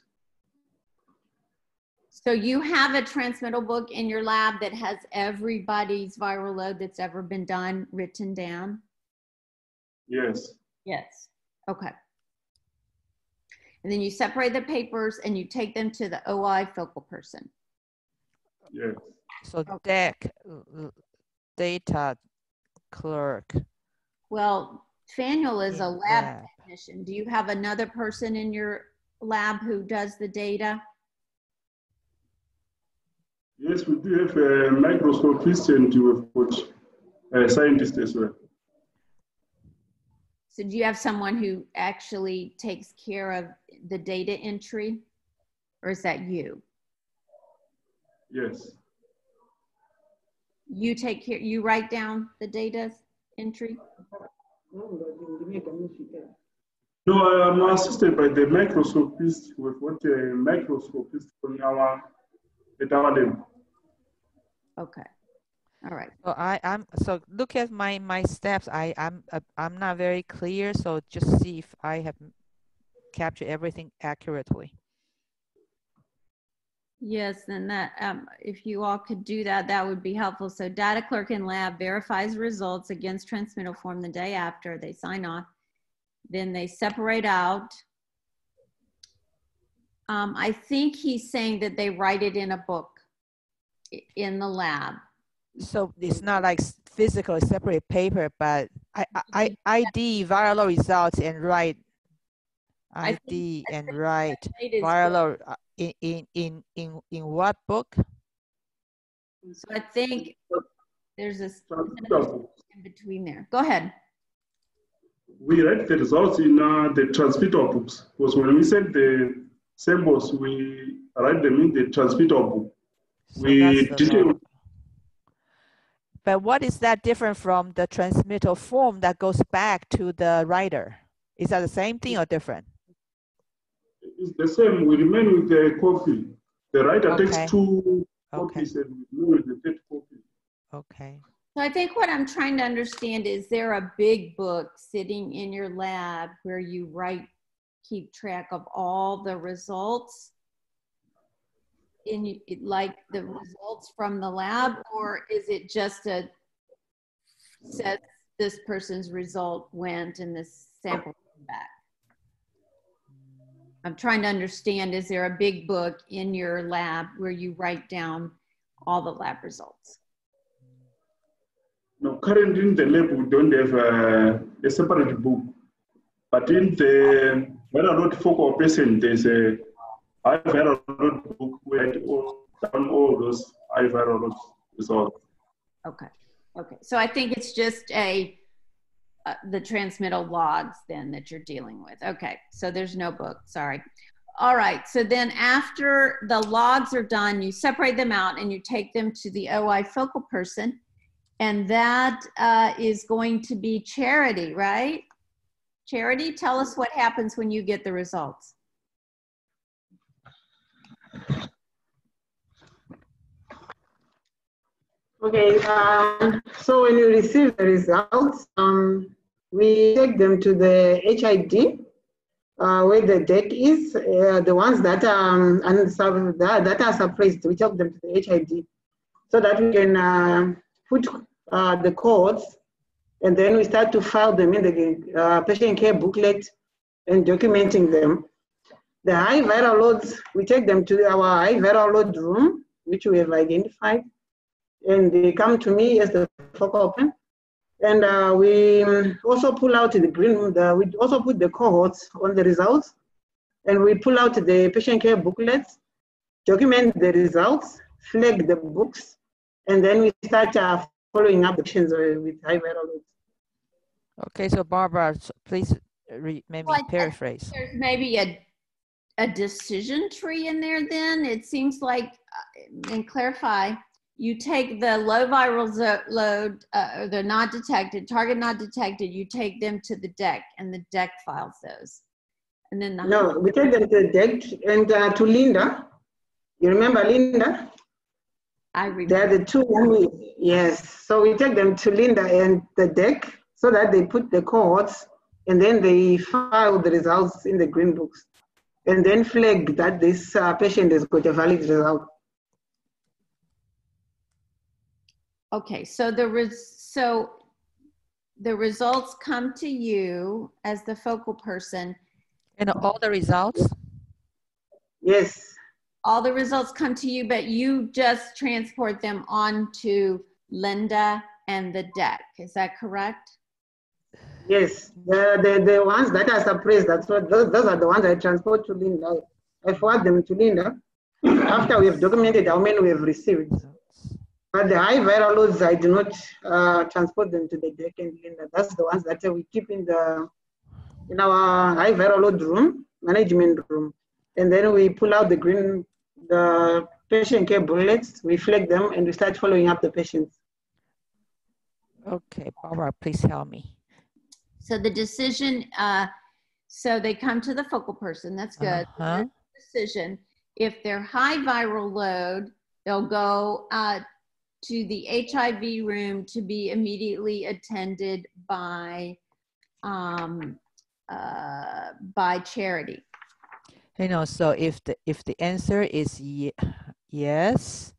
So you have a transmittal book in your lab that has everybody's viral load that's ever been done written down? Yes. Yes. Okay. And then you separate the papers and you take them to the OI focal person. Yes. So DEC, data clerk. Well, Faniel is a lab technician. Do you have another person in your lab who does the data? Yes, we do have a microscopist and we've got a scientist as well. So do you have someone who actually takes care of the data entry, or is that you? Yes. You take care, you write down the data entry? No, I am assisted by the microscopist. We've got a microscopist at our lab. Okay. All right. So so look at my steps. I'm not very clear. So just see if I have captured everything accurately. Yes, then that if you all could do that, that would be helpful. So data clerk in lab verifies results against transmittal form the day after they sign off. Then they separate out. I think he's saying that they write it in a book in the lab. So it's not like physical separate paper, but I ID viral results and write ID and write viral in what book? So I think there's a in between there. Go ahead. We write the results in the transmitter books, because when we send the samples, we write them in the transmitter book. So we detail. But what is that different from the transmittal form that goes back to the writer? Is that the same thing or different? It's the same. We remain with the copy. The writer takes 2 copies and we remain with the 3rd copy. Okay. So I think what I'm trying to understand is there a big book sitting in your lab where you keep track of all the results? Like the results from the lab, or is it just says this person's result went and this sample came back? I'm trying to understand, is there a big book in your lab where you write down all the lab results? No, currently in the lab, we don't have a separate book. But in the viral load focal patient, there's a high viral load book where it down all those high viral load results. Okay. Okay. So I think it's just the transmittal logs then that you're dealing with. Okay. So there's no book. Sorry. All right. So then after the logs are done, you separate them out and you take them to the OI focal person. And that is going to be Charity, right? Charity, tell us what happens when you get the results. Okay, so when you receive the results, we take them to the HID, where the deck is. The ones that that are suppressed, we take them to the HID, so that we can put the codes, and then we start to file them in the patient care booklet and documenting them. The high viral loads, we take them to our high viral load room, which we have identified, and they come to me as the focal open. And we also pull out the green, we also put the cohorts on the results, and we pull out the patient care booklets, document the results, flag the books, and then we start following up the patients with high viral loads. Okay, so Barbara, please maybe paraphrase. There's maybe a decision tree in there then. It seems like, and clarify, you take the low viral load, the not detected, target not detected, you take them to the deck and the deck files those. And then No, we take them to the deck and to Linda. You remember Linda? I remember. They're the two, yes. So we take them to Linda and the deck so that they put the cohorts and then they file the results in the green books and then flag that this patient has got a valid result. Okay, so the results come to you as the focal person. And all the results? Yes. All the results come to you, but you just transport them onto Linda and the deck. Is that correct? Yes, the ones that are suppressed, that's what, those are the ones I transport to Linda. I forward them to Linda after we have documented how many we have received. But the high viral loads, I do not transport them to the deck and Linda. That's the ones that we keep in our high viral load room, management room. And then we pull out the patient care bullets, we flag them, and we start following up the patients. Okay, Barbara, please help me. So the decision, so they come to the focal person, that's good. Decision, if they're high viral load, they'll go to the HIV room to be immediately attended by Charity. You know, so if the answer is yes,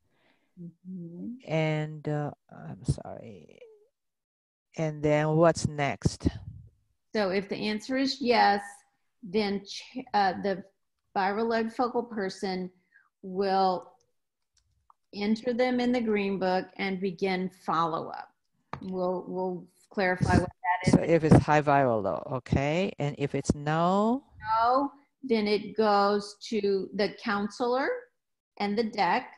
and I'm sorry, and then what's next? So if the answer is yes, then the viral load focal person will enter them in the green book and begin follow-up. We'll clarify what that is. So if it's high viral load, okay, and if it's no, then it goes to the counselor and the deck.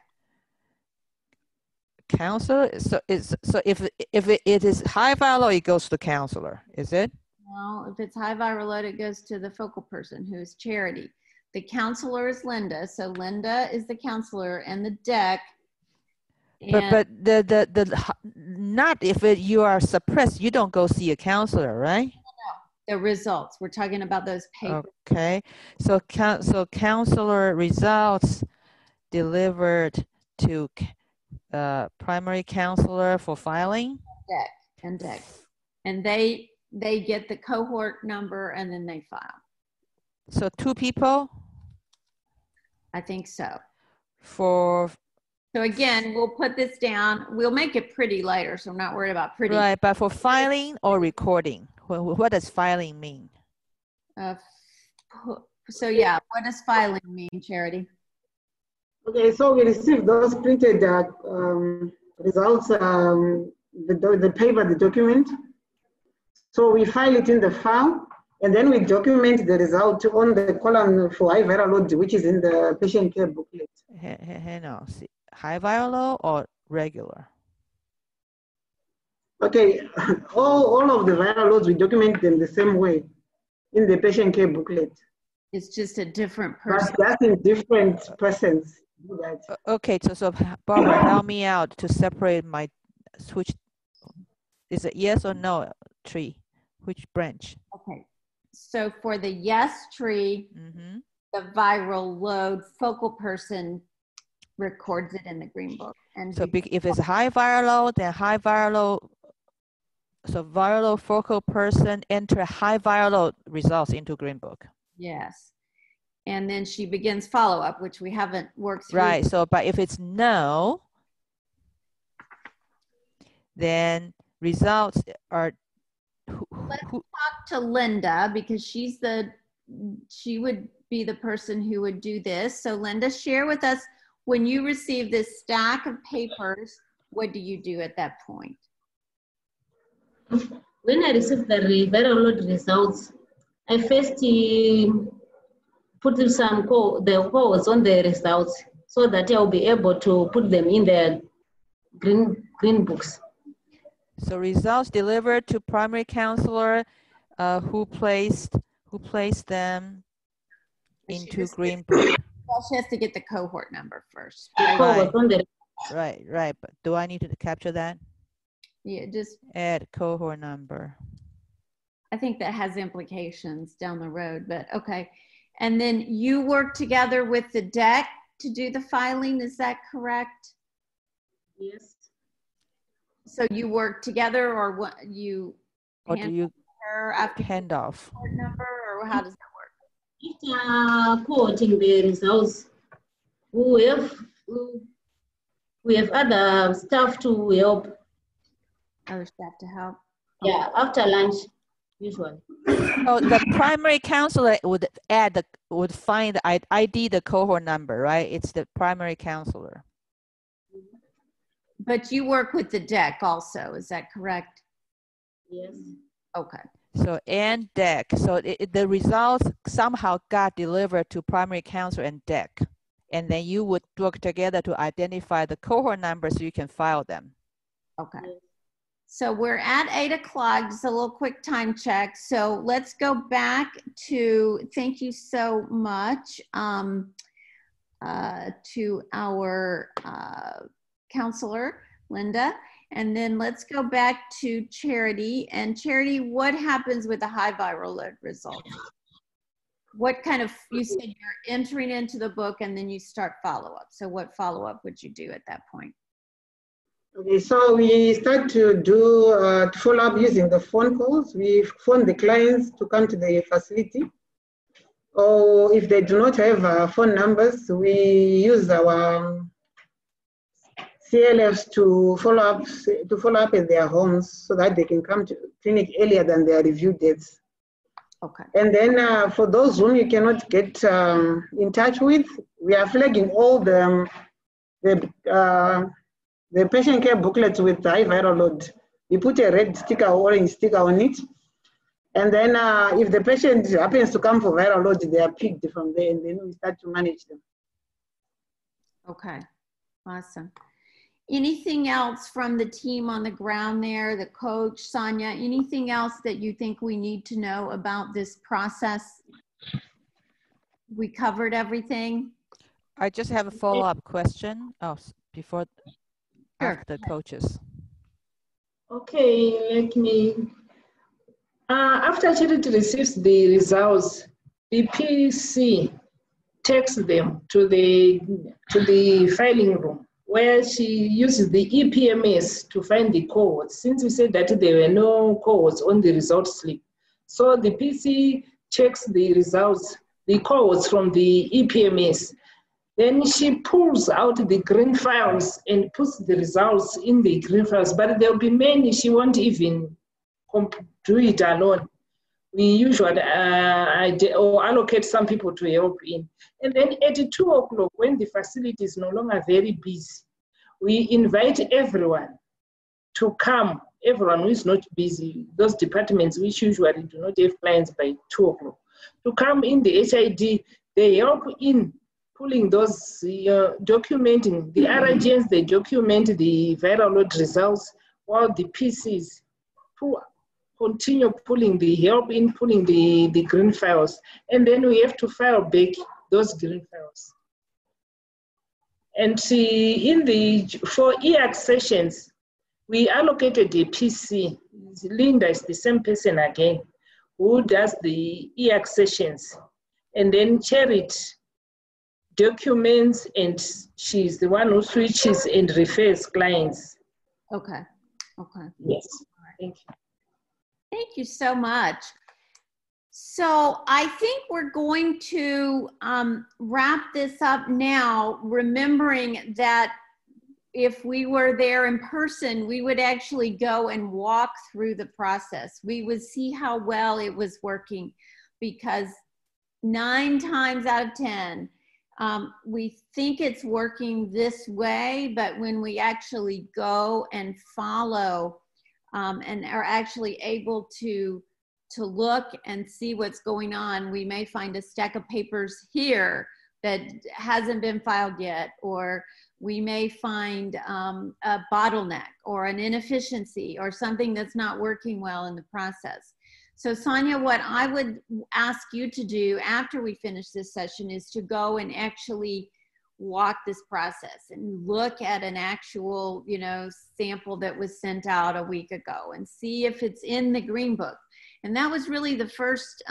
Counselor. So if it is high viral load, it goes to the counselor. Is it? No, if it's high viral load, it goes to the focal person, who is Charity. The counselor is Linda, so Linda is the counselor, and the deck. But the not if you are suppressed, you don't go see a counselor, right? No, the results. We're talking about those papers. Okay, so counselor results delivered to primary counselor for filing. Deck, and they get the cohort number and then they file. So 2 people? I think so. So again, we'll put this down. We'll make it pretty later, so I'm not worried about pretty. Right, but for filing or recording, what does filing mean? So yeah, what does filing mean, Charity? Okay, so we received those printed results the paper, the document. So we file it in the file, and then we document the result on the column for high viral load, which is in the patient care booklet. Hang on, see, high viral load or regular? Okay, all of the viral loads, we document them the same way in the patient care booklet. It's just a different person. But that's in different persons. Okay, so Barbara, help me out to separate my switch. Is it yes or no tree? Which branch? Okay, so for the yes tree, the viral load focal person records it in the green book. And so if it's high viral load, then high viral load, so viral load focal person enter high viral load results into green book. Yes. And then she begins follow-up, which we haven't worked through. Right, so but if it's no, then results are... Let's talk to Linda because she would be the person who would do this. So Linda, share with us, when you receive this stack of papers, what do you do at that point? When I receive the viral load results, I first put some the codes on the results so that I'll be able to put them in the green books. So results delivered to primary counselor who placed them into green book. Well, she has to get the cohort number first. Right, right. But do I need to capture that? Yeah, just add cohort number. I think that has implications down the road, but okay. And then you work together with the deck to do the filing, is that correct? Yes. So you work together, or what you? Or do you her after hand off? Number, or how does that work? After cohorting the results, we have other staff to help. Other staff to help. Yeah, after lunch, usually. So the primary counselor would find the ID the cohort number, right? It's the primary counselor. But you work with the deck also, is that correct? Yes. Okay. So and deck. So the results somehow got delivered to primary counselor and deck, and then you would work together to identify the cohort numbers so you can file them. Okay. So we're at 8 o'clock, just a little quick time check. So let's go back to, thank you so much to our counselor, Linda. And then let's go back to Charity. And Charity, what happens with the high viral load results? What kind of, you said you're entering into the book and then you start follow-up. So what follow-up would you do at that point? Okay, so we start to do follow-up using the phone calls. We phone the clients to come to the facility. Or if they do not have phone numbers, we use our CLFs to follow up at their homes so that they can come to clinic earlier than their review dates. Okay. And then for those whom you cannot get in touch with, we are flagging all the patient care booklets with high viral load. We put a red sticker or orange sticker on it. And then if the patient happens to come for viral load, they are picked from there and then we start to manage them. Okay, awesome. Anything else from the team on the ground there, the coach, Sonia, anything else that you think we need to know about this process? We covered everything. I just have a follow-up question. Oh, before the coaches. Okay, let me. After Charity receives the results, the PC takes them to the filing room, where she uses the EPMS to find the cohorts, since we said that there were no cohorts on the result slip. So the PC checks the results, the cohorts from the EPMS. Then she pulls out the green files and puts the results in the green files, but there'll be many she won't even do it alone. We usually allocate some people to help in. And then at 2 o'clock, when the facility is no longer very busy, we invite everyone to come, everyone who is not busy, those departments which usually do not have clients by 2 o'clock, to come in the HID, they help in pulling those, documenting the RIGNs, they document the viral load results, while the PCs who continue pulling the help in pulling the green files. And then we have to file back those green files. And for EAC sessions, we allocated a PC. Linda is the same person again, who does the EAC sessions. And then Cherit documents, and she's the one who switches and refers clients. Okay, okay. Yes, thank you. Thank you so much. So I think we're going to wrap this up now, remembering that if we were there in person, we would actually go and walk through the process. We would see how well it was working, because 9 times out of 10, we think it's working this way, but when we actually go and follow and are actually able to look and see what's going on, we may find a stack of papers here that hasn't been filed yet, or we may find a bottleneck or an inefficiency or something that's not working well in the process. So Sonia, what I would ask you to do after we finish this session is to go and actually walk this process and look at an actual, sample that was sent out a week ago and see if it's in the Green Book. And that was really the first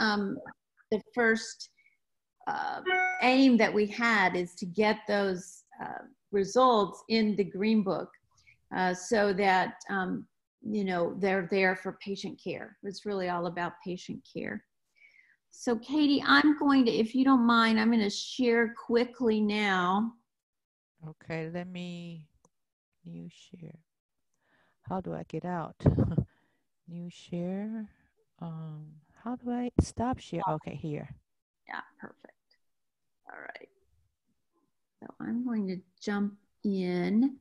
aim that we had, is to get those results in the Green Book so that, they're there for patient care. It's really all about patient care. So Katie, I'm going to, if you don't mind, I'm going to share quickly now. Okay, let me new share. How do I get out? New share. How do I stop share? Okay, here. Yeah, perfect. All right. So I'm going to jump in.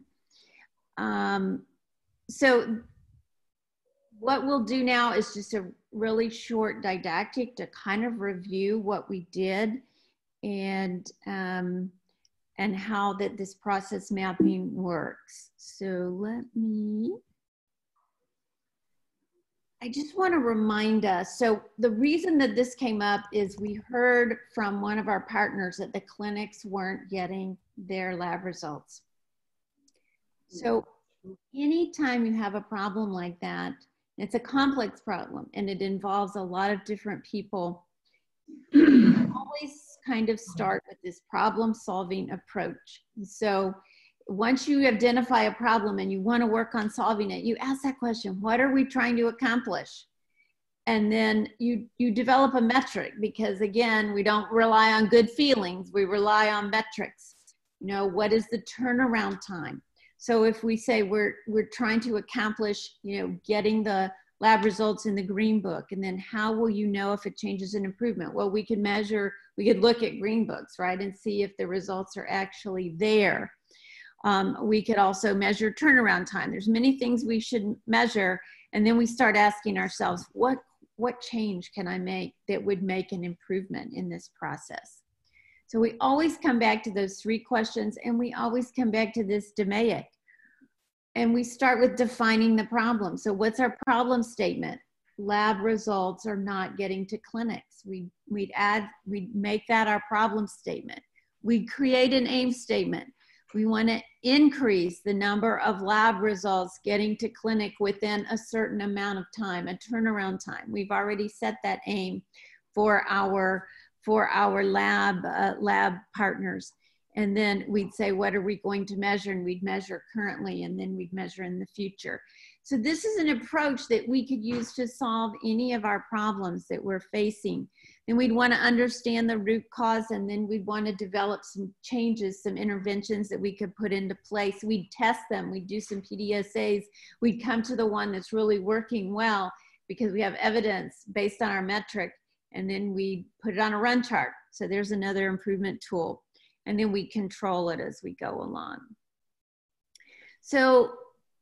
So what we'll do now is just a really short didactic to kind of review what we did and how this process mapping works. So I just want to remind us, so the reason that this came up is we heard from one of our partners that the clinics weren't getting their lab results. So anytime you have a problem like that, it's a complex problem and it involves a lot of different people, you always kind of start with this problem-solving approach. So once you identify a problem and you want to work on solving it, you ask that question, what are we trying to accomplish? And then you develop a metric, because again, we don't rely on good feelings, we rely on metrics. What is the turnaround time? So if we say we're trying to accomplish, getting the lab results in the Green Book, and then how will you know if it changes an improvement? Well, we could look at Green Books, right, and see if the results are actually there. We could also measure turnaround time. There's many things we should measure, and then we start asking ourselves, what change can I make that would make an improvement in this process? So we always come back to those 3 questions, and we always come back to this DMAIC. And we start with defining the problem. So what's our problem statement? Lab results are not getting to clinics. We'd make that our problem statement. We'd create an aim statement. We want to increase the number of lab results getting to clinic within a certain amount of time, a turnaround time. We've already set that aim for our lab partners. And then we'd say, what are we going to measure? And we'd measure currently, and then we'd measure in the future. So this is an approach that we could use to solve any of our problems that we're facing. Then we'd want to understand the root cause, and then we'd want to develop some changes, some interventions that we could put into place. We'd test them, we'd do some PDSAs, we'd come to the one that's really working well because we have evidence based on our metric, and then we put it on a run chart. So there's another improvement tool. And then we control it as we go along. So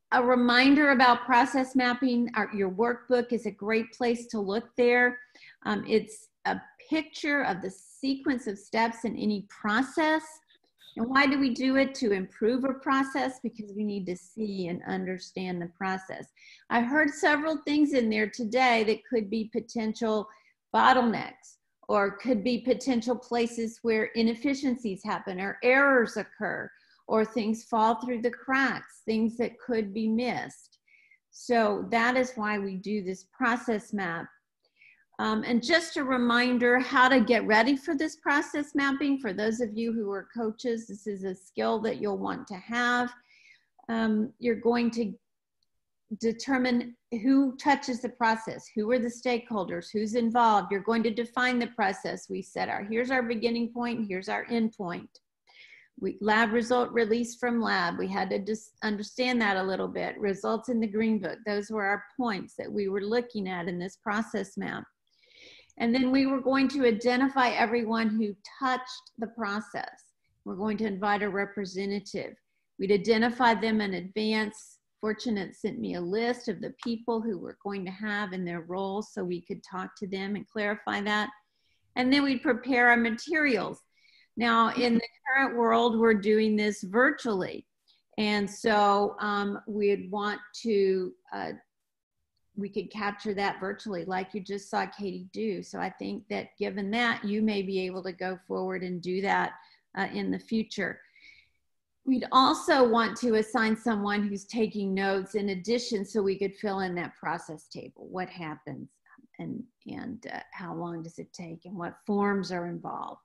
a reminder about process mapping, your workbook is a great place to look there. It's a picture of the sequence of steps in any process. And why do we do it? To improve a process, because we need to see and understand the process. I heard several things in there today that could be potential bottlenecks, or could be potential places where inefficiencies happen or errors occur, or things fall through the cracks, things that could be missed. So that is why we do this process map. And just a reminder how to get ready for this process mapping. For those of you who are coaches, this is a skill that you'll want to have. You're going to determine who touches the process, who are the stakeholders, who's involved. You're going to define the process. We said here's our beginning point, here's our end point. Lab result released from lab. We had to just understand that a little bit. Results in the green book. Those were our points that we were looking at in this process map. And then we were going to identify everyone who touched the process. We're going to invite a representative. We'd identify them in advance. Fortunate sent me a list of the people who we're going to have in their roles so we could talk to them and clarify that. And then we'd prepare our materials. Now, in the current world, we're doing this virtually. And so we'd want to, we could capture that virtually like you just saw Katie do. So I think that given that, you may be able to go forward and do that in the future. We'd also want to assign someone who's taking notes in addition, so we could fill in that process table. What happens and how long does it take and what forms are involved.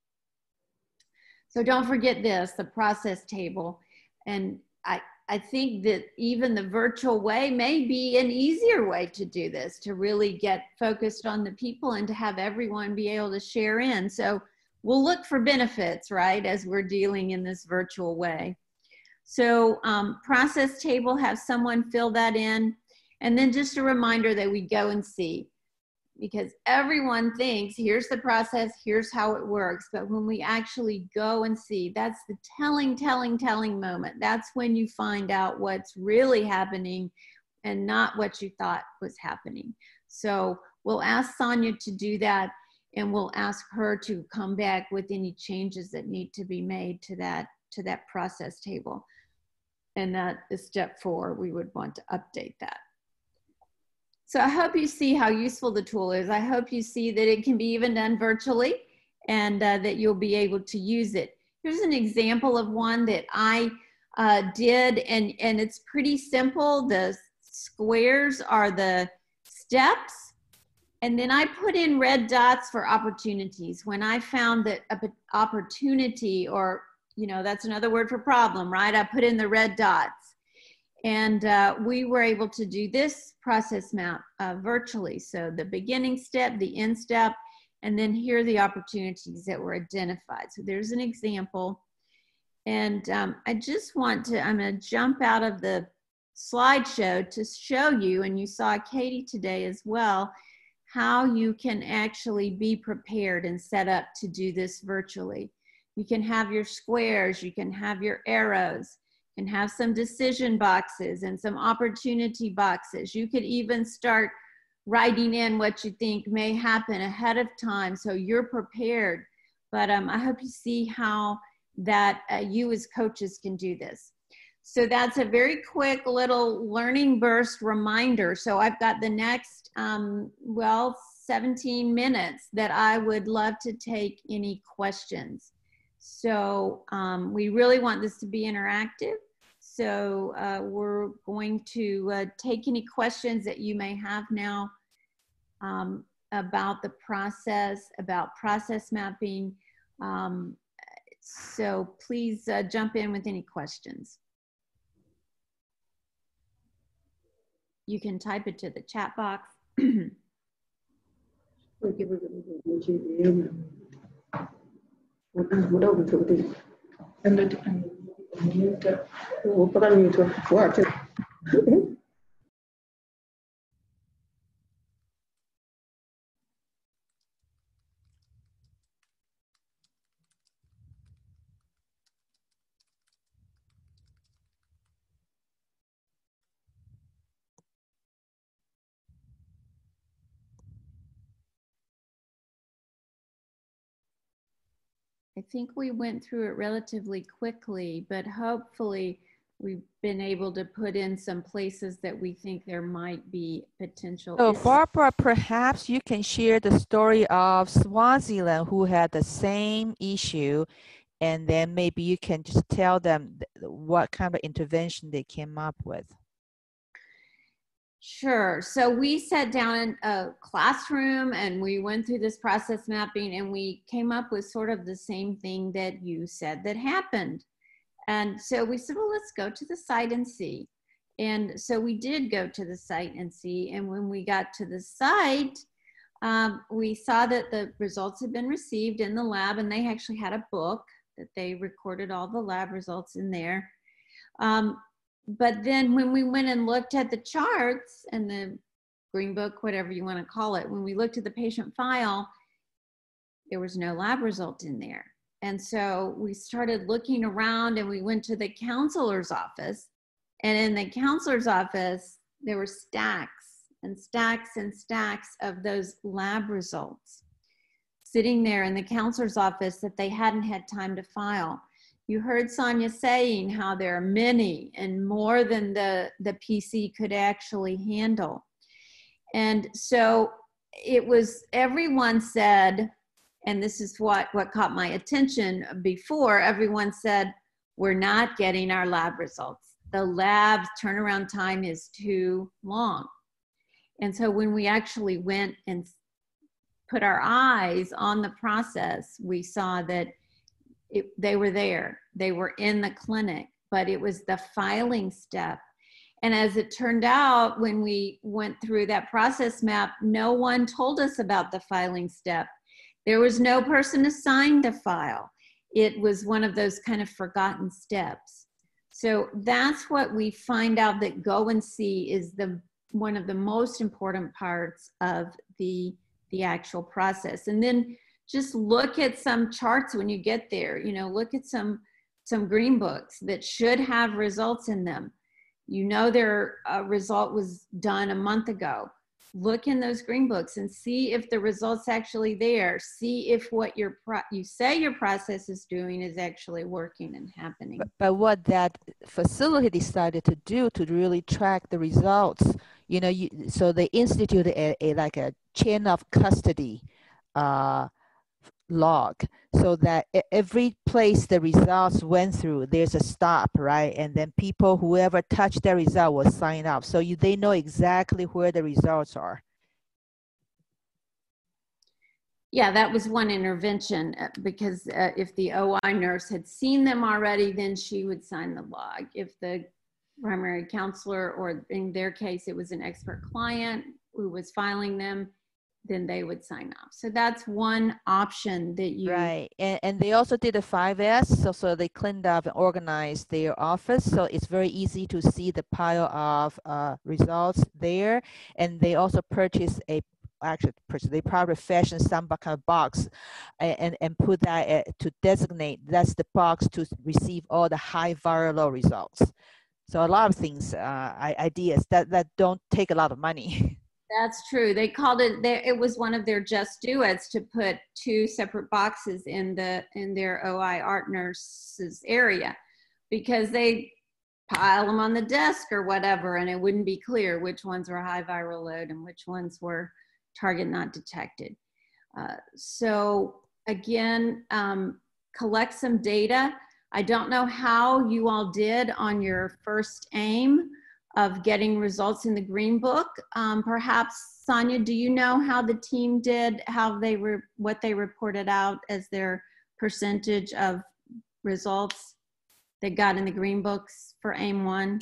So don't forget this, the process table. And I think that even the virtual way may be an easier way to do this, to really get focused on the people and to have everyone be able to share in. So we'll look for benefits, right, as we're dealing in this virtual way. So process table, have someone fill that in. And then just a reminder that we go and see, because everyone thinks, here's the process, here's how it works. But when we actually go and see, that's the telling moment. That's when you find out what's really happening and not what you thought was happening. So we'll ask Sonia to do that, and we'll ask her to come back with any changes that need to be made to that process table. And that is step 4, we would want to update that. So I hope you see how useful the tool is. I hope you see that it can be even done virtually, and that you'll be able to use it. Here's an example of one that I did, and it's pretty simple. The squares are the steps, and then I put in red dots for opportunities. When I found that an opportunity, or that's another word for problem, right? I put in the red dots. And we were able to do this process map virtually. So the beginning step, the end step, and then here are the opportunities that were identified. So there's an example. And I just want to, I'm going to jump out of the slideshow to show you, and you saw Katie today as well, how you can actually be prepared and set up to do this virtually. You can have your squares, you can have your arrows, and have some decision boxes and some opportunity boxes. You could even start writing in what you think may happen ahead of time so you're prepared. But I hope you see how that you as coaches can do this. So that's a very quick little learning burst reminder. So I've got the next, 17 minutes that I would love to take any questions. So we really want this to be interactive. So we're going to take any questions that you may have now about the process, about process mapping. So please jump in with any questions. You can type it to the chat box. I think we went through it relatively quickly, but hopefully we've been able to put in some places that we think there might be potential. So Barbara, perhaps you can share the story of Swaziland who had the same issue, and then maybe you can just tell them what kind of intervention they came up with. Sure. So we sat down in a classroom and we went through this process mapping, and we came up with sort of the same thing that you said that happened. And so we said, well, let's go to the site and see. And so we did go to the site and see. And when we got to the site, we saw that the results had been received in the lab, and they actually had a book that they recorded all the lab results in there. But then when we went and looked at the charts and the green book, whatever you want to call it, when we looked at the patient file, there was no lab result in there. And so we started looking around, and we went to the counselor's office. And in the counselor's office, there were stacks and stacks and stacks of those lab results sitting there in the counselor's office that they hadn't had time to file. You heard Sonia saying how there are many and more than the PC could actually handle. And so it was, everyone said, and this is what caught my attention before, everyone said, we're not getting our lab results. The lab's turnaround time is too long. And so when we actually went and put our eyes on the process, we saw that they were there. They were in the clinic, but it was the filing step. And as it turned out, when we went through that process map, no one told us about the filing step. There was no person assigned to file. It was one of those kind of forgotten steps. So that's what we find out, that Go and See is one of the most important parts of the actual process. And then just look at some charts when you get there. You know, look at some green books that should have results in them. You know, their result was done a month ago. Look in those green books and see if the result's actually there. See if what you say your process is doing is actually working and happening. But what that facility decided to do to really track the results, you know, so they instituted like a chain of custody log, so that every place the results went through, there's a stop, right? And then people, whoever touched the result, will sign up. So they know exactly where the results are. Yeah, that was one intervention, because if the OI nurse had seen them already, then she would sign the log. If the primary counselor, or in their case, it was an expert client who was filing them, then they would sign off. So that's one option that you... Right, and they also did a 5S, so they cleaned up and organized their office. So it's very easy to see the pile of results there. And they also purchased they probably fashioned some kind of box and put that to designate that's the box to receive all the high viral load results. So a lot of things, ideas that don't take a lot of money. That's true. They called it, it was one of their just do it's to put 2 separate boxes in their OI art nurse's area, because they pile them on the desk or whatever, and it wouldn't be clear which ones were high viral load and which ones were target not detected. So again, collect some data. I don't know how you all did on your first aim of getting results in the green book. Perhaps, Sonia, do you know how the team did, what they reported out as their percentage of results they got in the green books for AIM 1?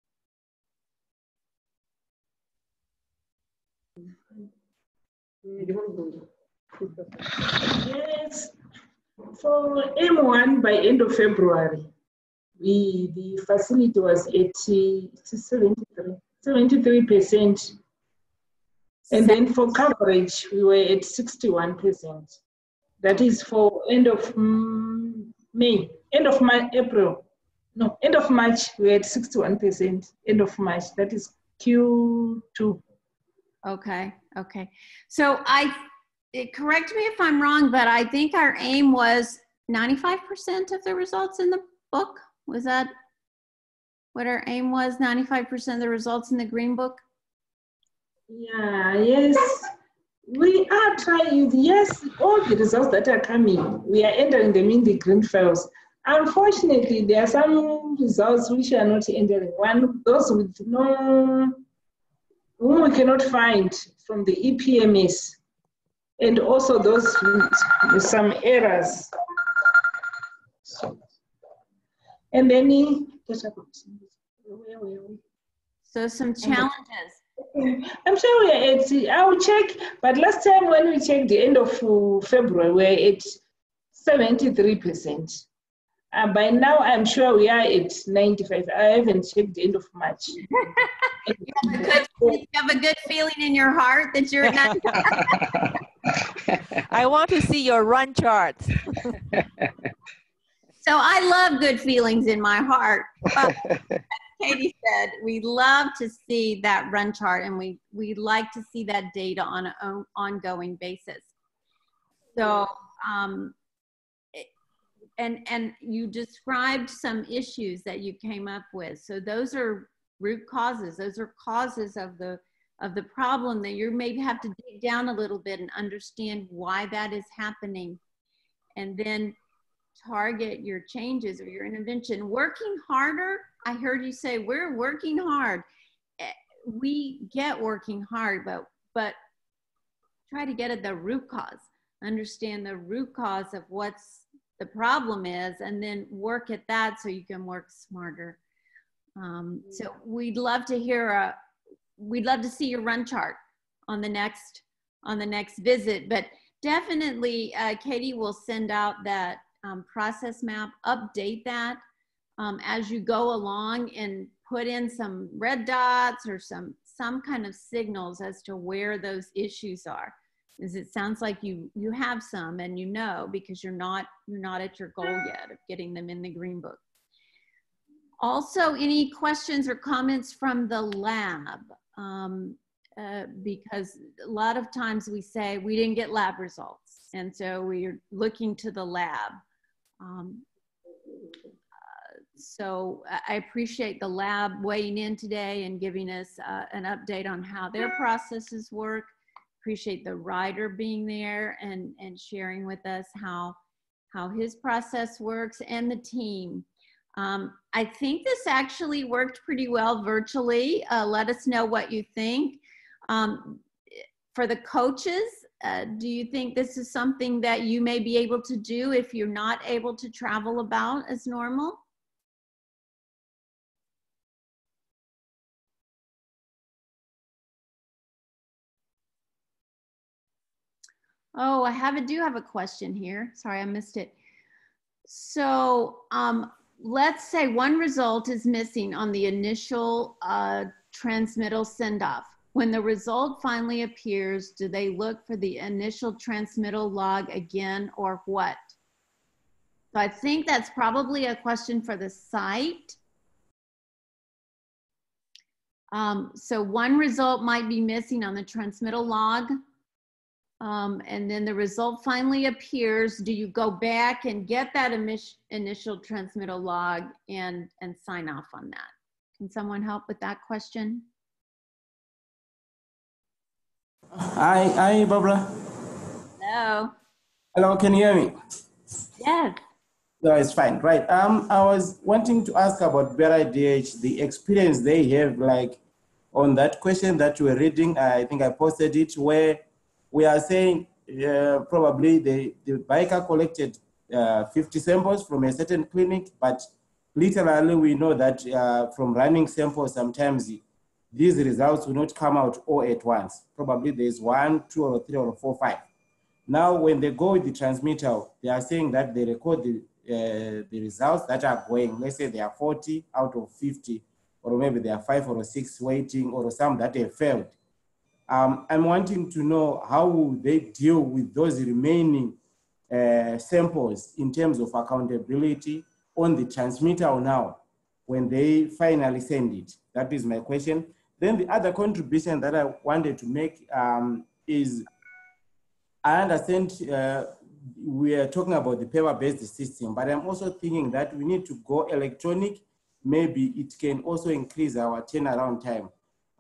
Yes, for M1 by end of February, the facility was at 73%. And then for coverage, we were at 61%. That is for end of May, end of April. No, end of March, we had 61%. End of March, that is Q2. Okay, okay. So correct me if I'm wrong, but I think our aim was 95% of the results in the book? Was that what our aim was? 95% of the results in the Green Book? Yeah, yes. We are trying, yes, all the results that are coming, we are entering them in the green files. Unfortunately, there are some results which are not entering. One, those with no, whom we cannot find from the EPMS, and also those with some errors. And then, so some challenges. I'm sure we are at, I'll check, but last time when we checked the end of February, we're at 73%. By now, I'm sure we are at 95. I haven't checked the end of March. You have a good feeling in your heart that you're at 95. I want to see your run charts. So I love good feelings in my heart. But Katie said, we love to see that run chart, and we like to see that data on an ongoing basis. So, and you described some issues that you came up with. So those are root causes. Those are causes of the problem that you maybe have to dig down a little bit and understand why that is happening, and then target your changes or your intervention. Working harder, I heard you say we're working hard. We get working hard, but try to get at the root cause. Understand the root cause of what's the problem is, and then work at that so you can work smarter. So we'd love to hear we'd love to see your run chart on the next visit, but definitely Katie will send out that process map, update that as you go along, and put in some red dots or some kind of signals as to where those issues are. Because it sounds like you have some, and you know, because you're not at your goal yet of getting them in the Green Book. Also, any questions or comments from the lab? Because a lot of times we say we didn't get lab results, and so we're looking to the lab. So I appreciate the lab weighing in today and giving us an update on how their processes work. Appreciate the writer being there and sharing with us how his process works, and the team. I think this actually worked pretty well virtually. Let us know what you think. For the coaches, do you think this is something that you may be able to do if you're not able to travel about as normal? Oh, I do have a question here. Sorry, I missed it. So let's say one result is missing on the initial transmittal send-off. When the result finally appears, do they look for the initial transmittal log again, or what? So I think that's probably a question for the site. So one result might be missing on the transmittal log. And then the result finally appears. Do you go back and get that initial transmittal log and sign off on that? Can someone help with that question? Hi, Barbara. Hello. Hello, can you hear me? Yes. No, it's fine. Right. I was wanting to ask about BRIDH, the experience they have, like on that question that you were reading. I think I posted it, where we are saying probably the biker collected 50 samples from a certain clinic, but literally we know that from running samples, sometimes these results will not come out all at once. Probably there's 1, 2, or 3, or 4, 5. Now, when they go with the transmitter, they are saying that they record the results that are going. Let's say there are 40 out of 50, or maybe there are 5 or 6 waiting, or some that have failed. I'm wanting to know how will they deal with those remaining samples in terms of accountability on the transmitter now when they finally send it. That is my question. Then the other contribution that I wanted to make is I understand we are talking about the paper-based system, but I'm also thinking that we need to go electronic. Maybe it can also increase our turnaround time.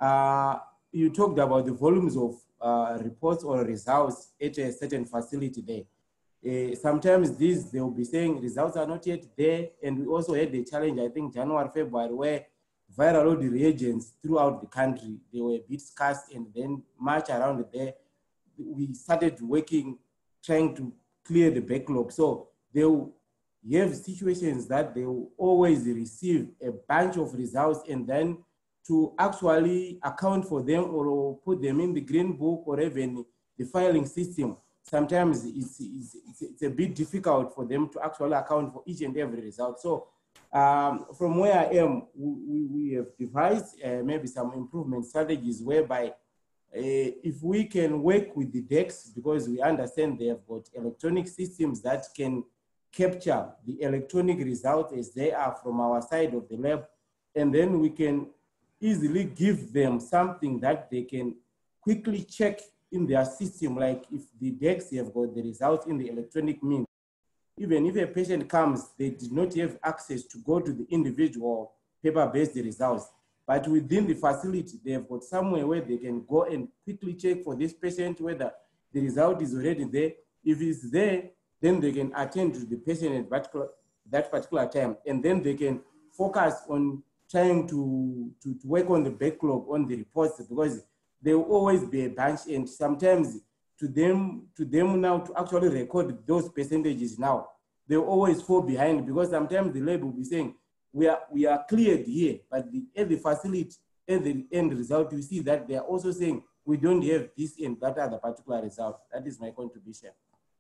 You talked about the volumes of reports or results at a certain facility there. Sometimes they will be saying results are not yet there. And we also had the challenge, I think, January, February, where viral load reagents throughout the country, they were a bit scarce. And then March around there, we started working, trying to clear the backlog. So they will have situations that they will always receive a bunch of results, and then to actually account for them or put them in the green book or even the filing system, sometimes it's a bit difficult for them to actually account for each and every result. So from where I am, we have devised maybe some improvement strategies whereby if we can work with the DEX, because we understand they have got electronic systems that can capture the electronic results as they are from our side of the lab, and then we can easily give them something that they can quickly check in their system, like if the DEX have got the results in the electronic means. Even if a patient comes, they did not have access to go to the individual paper-based results. But within the facility, they have got somewhere where they can go and quickly check for this patient whether the result is already there. If it's there, then they can attend to the patient at that particular time. And then they can focus on trying to work on the backlog on the reports, because there will always be a bunch. And sometimes to them now to actually record those percentages now, they will always fall behind, because sometimes the lab will be saying, we are cleared here, but at the facility, at the end result, you see that they are also saying, we don't have this and that other particular result. That is my contribution.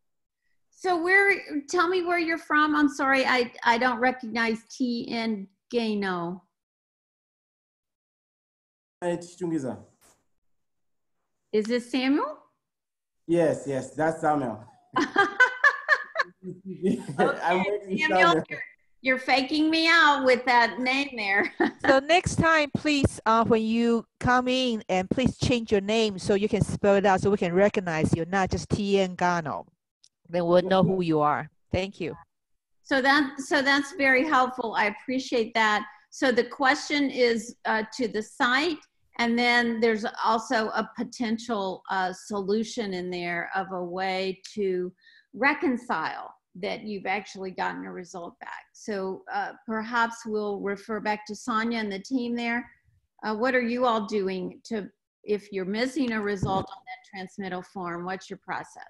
So tell me where you're from. I'm sorry, I don't recognize TN Gano. Is this Samuel? Yes, that's Samuel. Okay, Samuel, you're faking me out with that name there. So next time, please, when you come in, and please change your name so you can spell it out so we can recognize you, not just TN Gano. Then we'll know who you are. Thank you. So that's very helpful. I appreciate that. So the question is to the site, and then there's also a potential solution in there of a way to reconcile that you've actually gotten a result back. So perhaps we'll refer back to Sonia and the team there. What are you all doing if you're missing a result on that transmittal form, what's your process?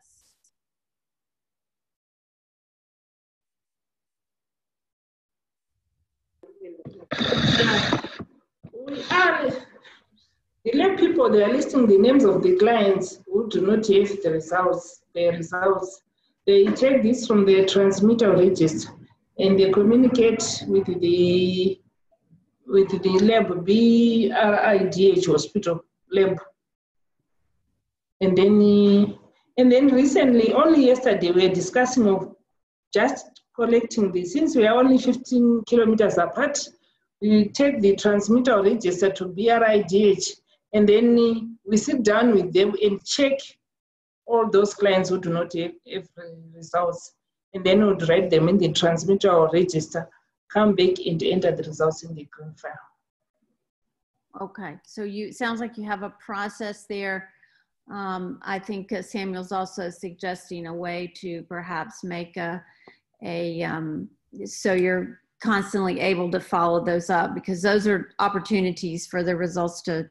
The lab people, they are listing the names of the clients who do not have the results. They check this from the transmitter register, and they communicate with the lab, BRIDH hospital lab. And then recently, only yesterday, we were discussing of just collecting this. Since we are only 15 kilometers apart, we take the transmitter register to BRIDH, and then we sit down with them and check all those clients who do not have results. And then we'll write them in the transmitter or register, come back and enter the results in the green file. Okay, so sounds like you have a process there. I think Samuel's also suggesting a way to perhaps make so you're constantly able to follow those up, because those are opportunities for the results to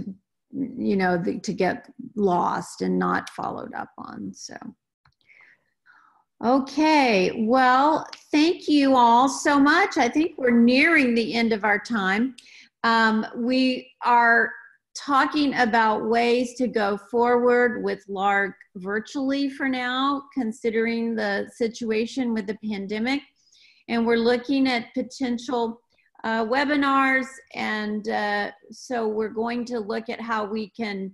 get lost and not followed up on. So, okay, well, thank you all so much. I think we're nearing the end of our time. We are talking about ways to go forward with LARG virtually for now, considering the situation with the pandemic. And we're looking at potential webinars, and so we're going to look at how we can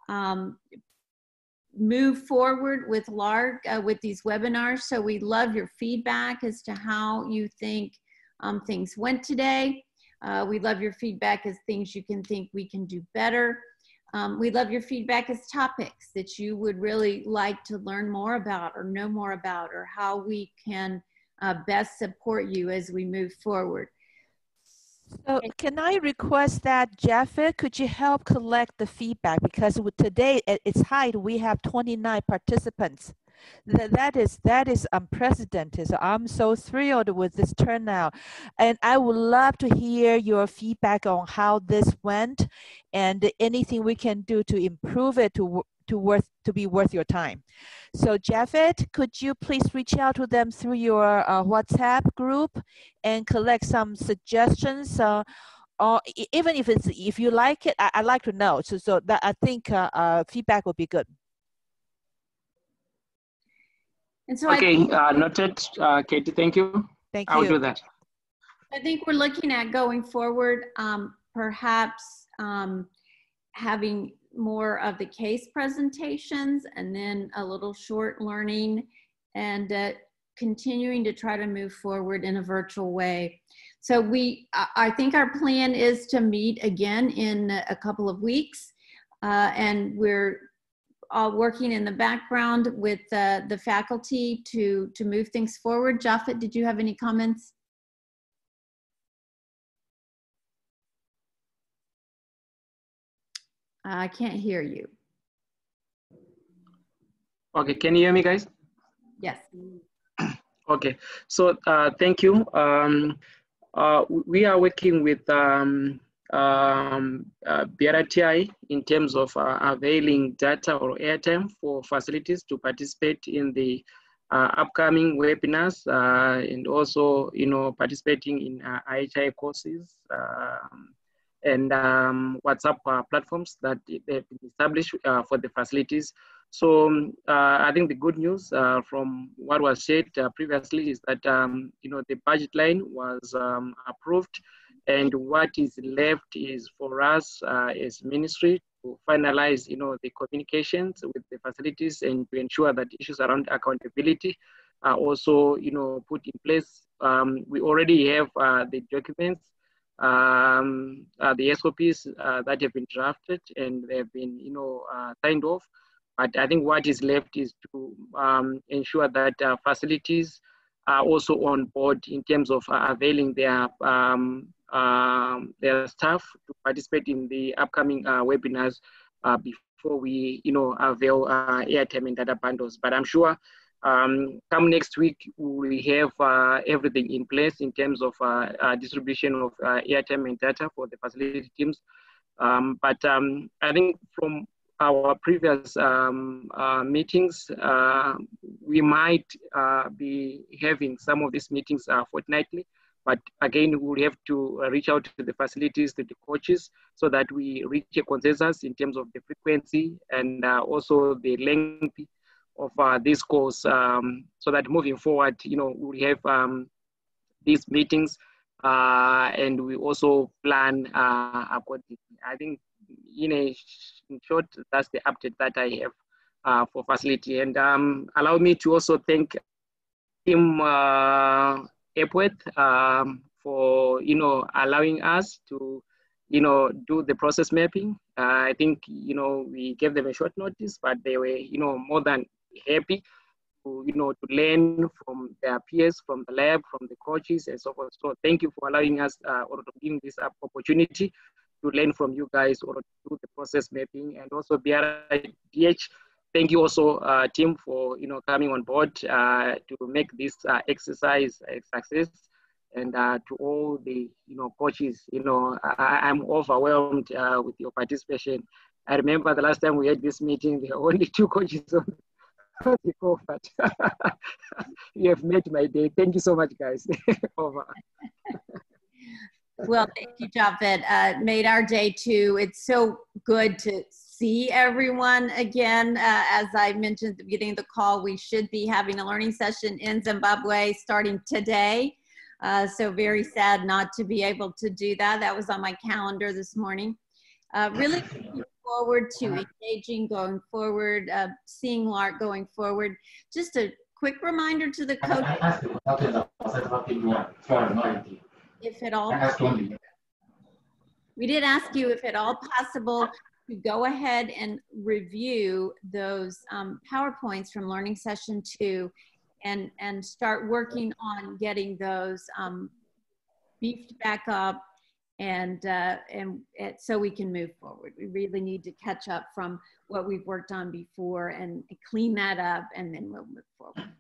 move forward with LARG with these webinars. So we love your feedback as to how you think things went today. We love your feedback as things you can think we can do better. We love your feedback as topics that you would really like to learn more about or know more about, or how we can best support you as we move forward. So can I request that, Japhet, could you help collect the feedback? Because today at its height, we have 29 participants. That is unprecedented. So I'm so thrilled with this turnout. And I would love to hear your feedback on how this went and anything we can do to improve it to be worth your time. So Japhet, could you please reach out to them through your WhatsApp group and collect some suggestions? Or even if you like it, I'd like to know. So that I think feedback would be good. And so okay, noted, Katie, thank you. Thank you. I'll do that. I think we're looking at going forward, perhaps having more of the case presentations and then a little short learning, and continuing to try to move forward in a virtual way. So I think our plan is to meet again in a couple of weeks, and we're working in the background with the faculty to move things forward. Japhet, did you have any comments? I can't hear you. Okay, can you hear me, guys? Yes. Okay, so thank you. We are working with BRTI in terms of availing data or airtime for facilities to participate in the upcoming webinars and also, participating in IHI courses and WhatsApp platforms that they've been established for the facilities. So I think the good news from what was said previously is that the budget line was approved, and what is left is for us as ministry to finalize the communications with the facilities and to ensure that issues around accountability are also put in place. We already have the documents, the SOPs that have been drafted and they have been signed off. But I think what is left is to ensure that facilities are also on board in terms of availing their staff to participate in the upcoming webinars before we avail airtime and data bundles. But I'm sure come next week we have everything in place in terms of distribution of airtime and data for the facility teams. But I think from our previous meetings, we might be having some of these meetings fortnightly, but again, we'll have to reach out to the facilities, to the coaches, so that we reach a consensus in terms of the frequency and also the length of these calls, so that moving forward, we'll have these meetings and we also plan accordingly. I think in short, that's the update that I have for facility. And allow me to also thank Team Epworth for allowing us to do the process mapping. I think we gave them a short notice, but they were more than happy to to learn from their peers, from the lab, from the coaches, and so forth. So thank you for allowing us or to giving this opportunity to learn from you guys or to do the process mapping. And also BRIDH, thank you also team for coming on board to make this exercise a success. And to all the coaches, I'm overwhelmed with your participation. I remember the last time we had this meeting, there were only 2 coaches on the call, but you have made my day. Thank you so much, guys. Over. Well, thank you, Japhet. Made our day too. It's so good to see everyone again. As I mentioned at the beginning of the call, we should be having a learning session in Zimbabwe starting today. So very sad not to be able to do that. That was on my calendar this morning. Really looking forward to engaging going forward, seeing LARC going forward. Just a quick reminder to the coaches, if at all, we did ask you if at all possible to go ahead and review those PowerPoints from Learning Session 2 and start working on getting those beefed back up and so we can move forward. We really need to catch up from what we've worked on before and clean that up, and then we'll move forward.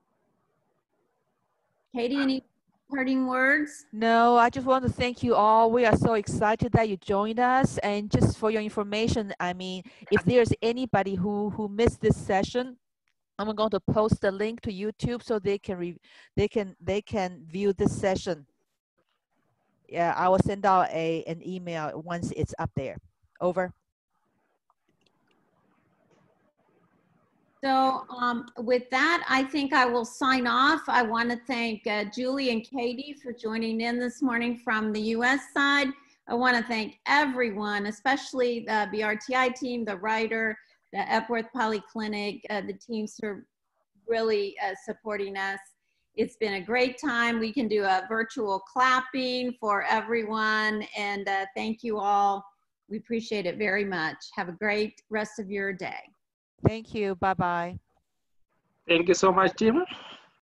Katie, any parting words? No, I just want to thank you all. We are so excited that you joined us. And just for your information, I mean, if there's anybody who missed this session, I'm going to post the link to YouTube so they can view this session. Yeah, I will send out an email once it's up there. Over. So with that, I think I will sign off. I want to thank Julie and Katie for joining in this morning from the US side. I want to thank everyone, especially the BRTI team, the writer, the Epworth Polyclinic, the teams who are really supporting us. It's been a great time. We can do a virtual clapping for everyone, and thank you all. We appreciate it very much. Have a great rest of your day. Thank you. Bye-bye. Thank you so much, Tim.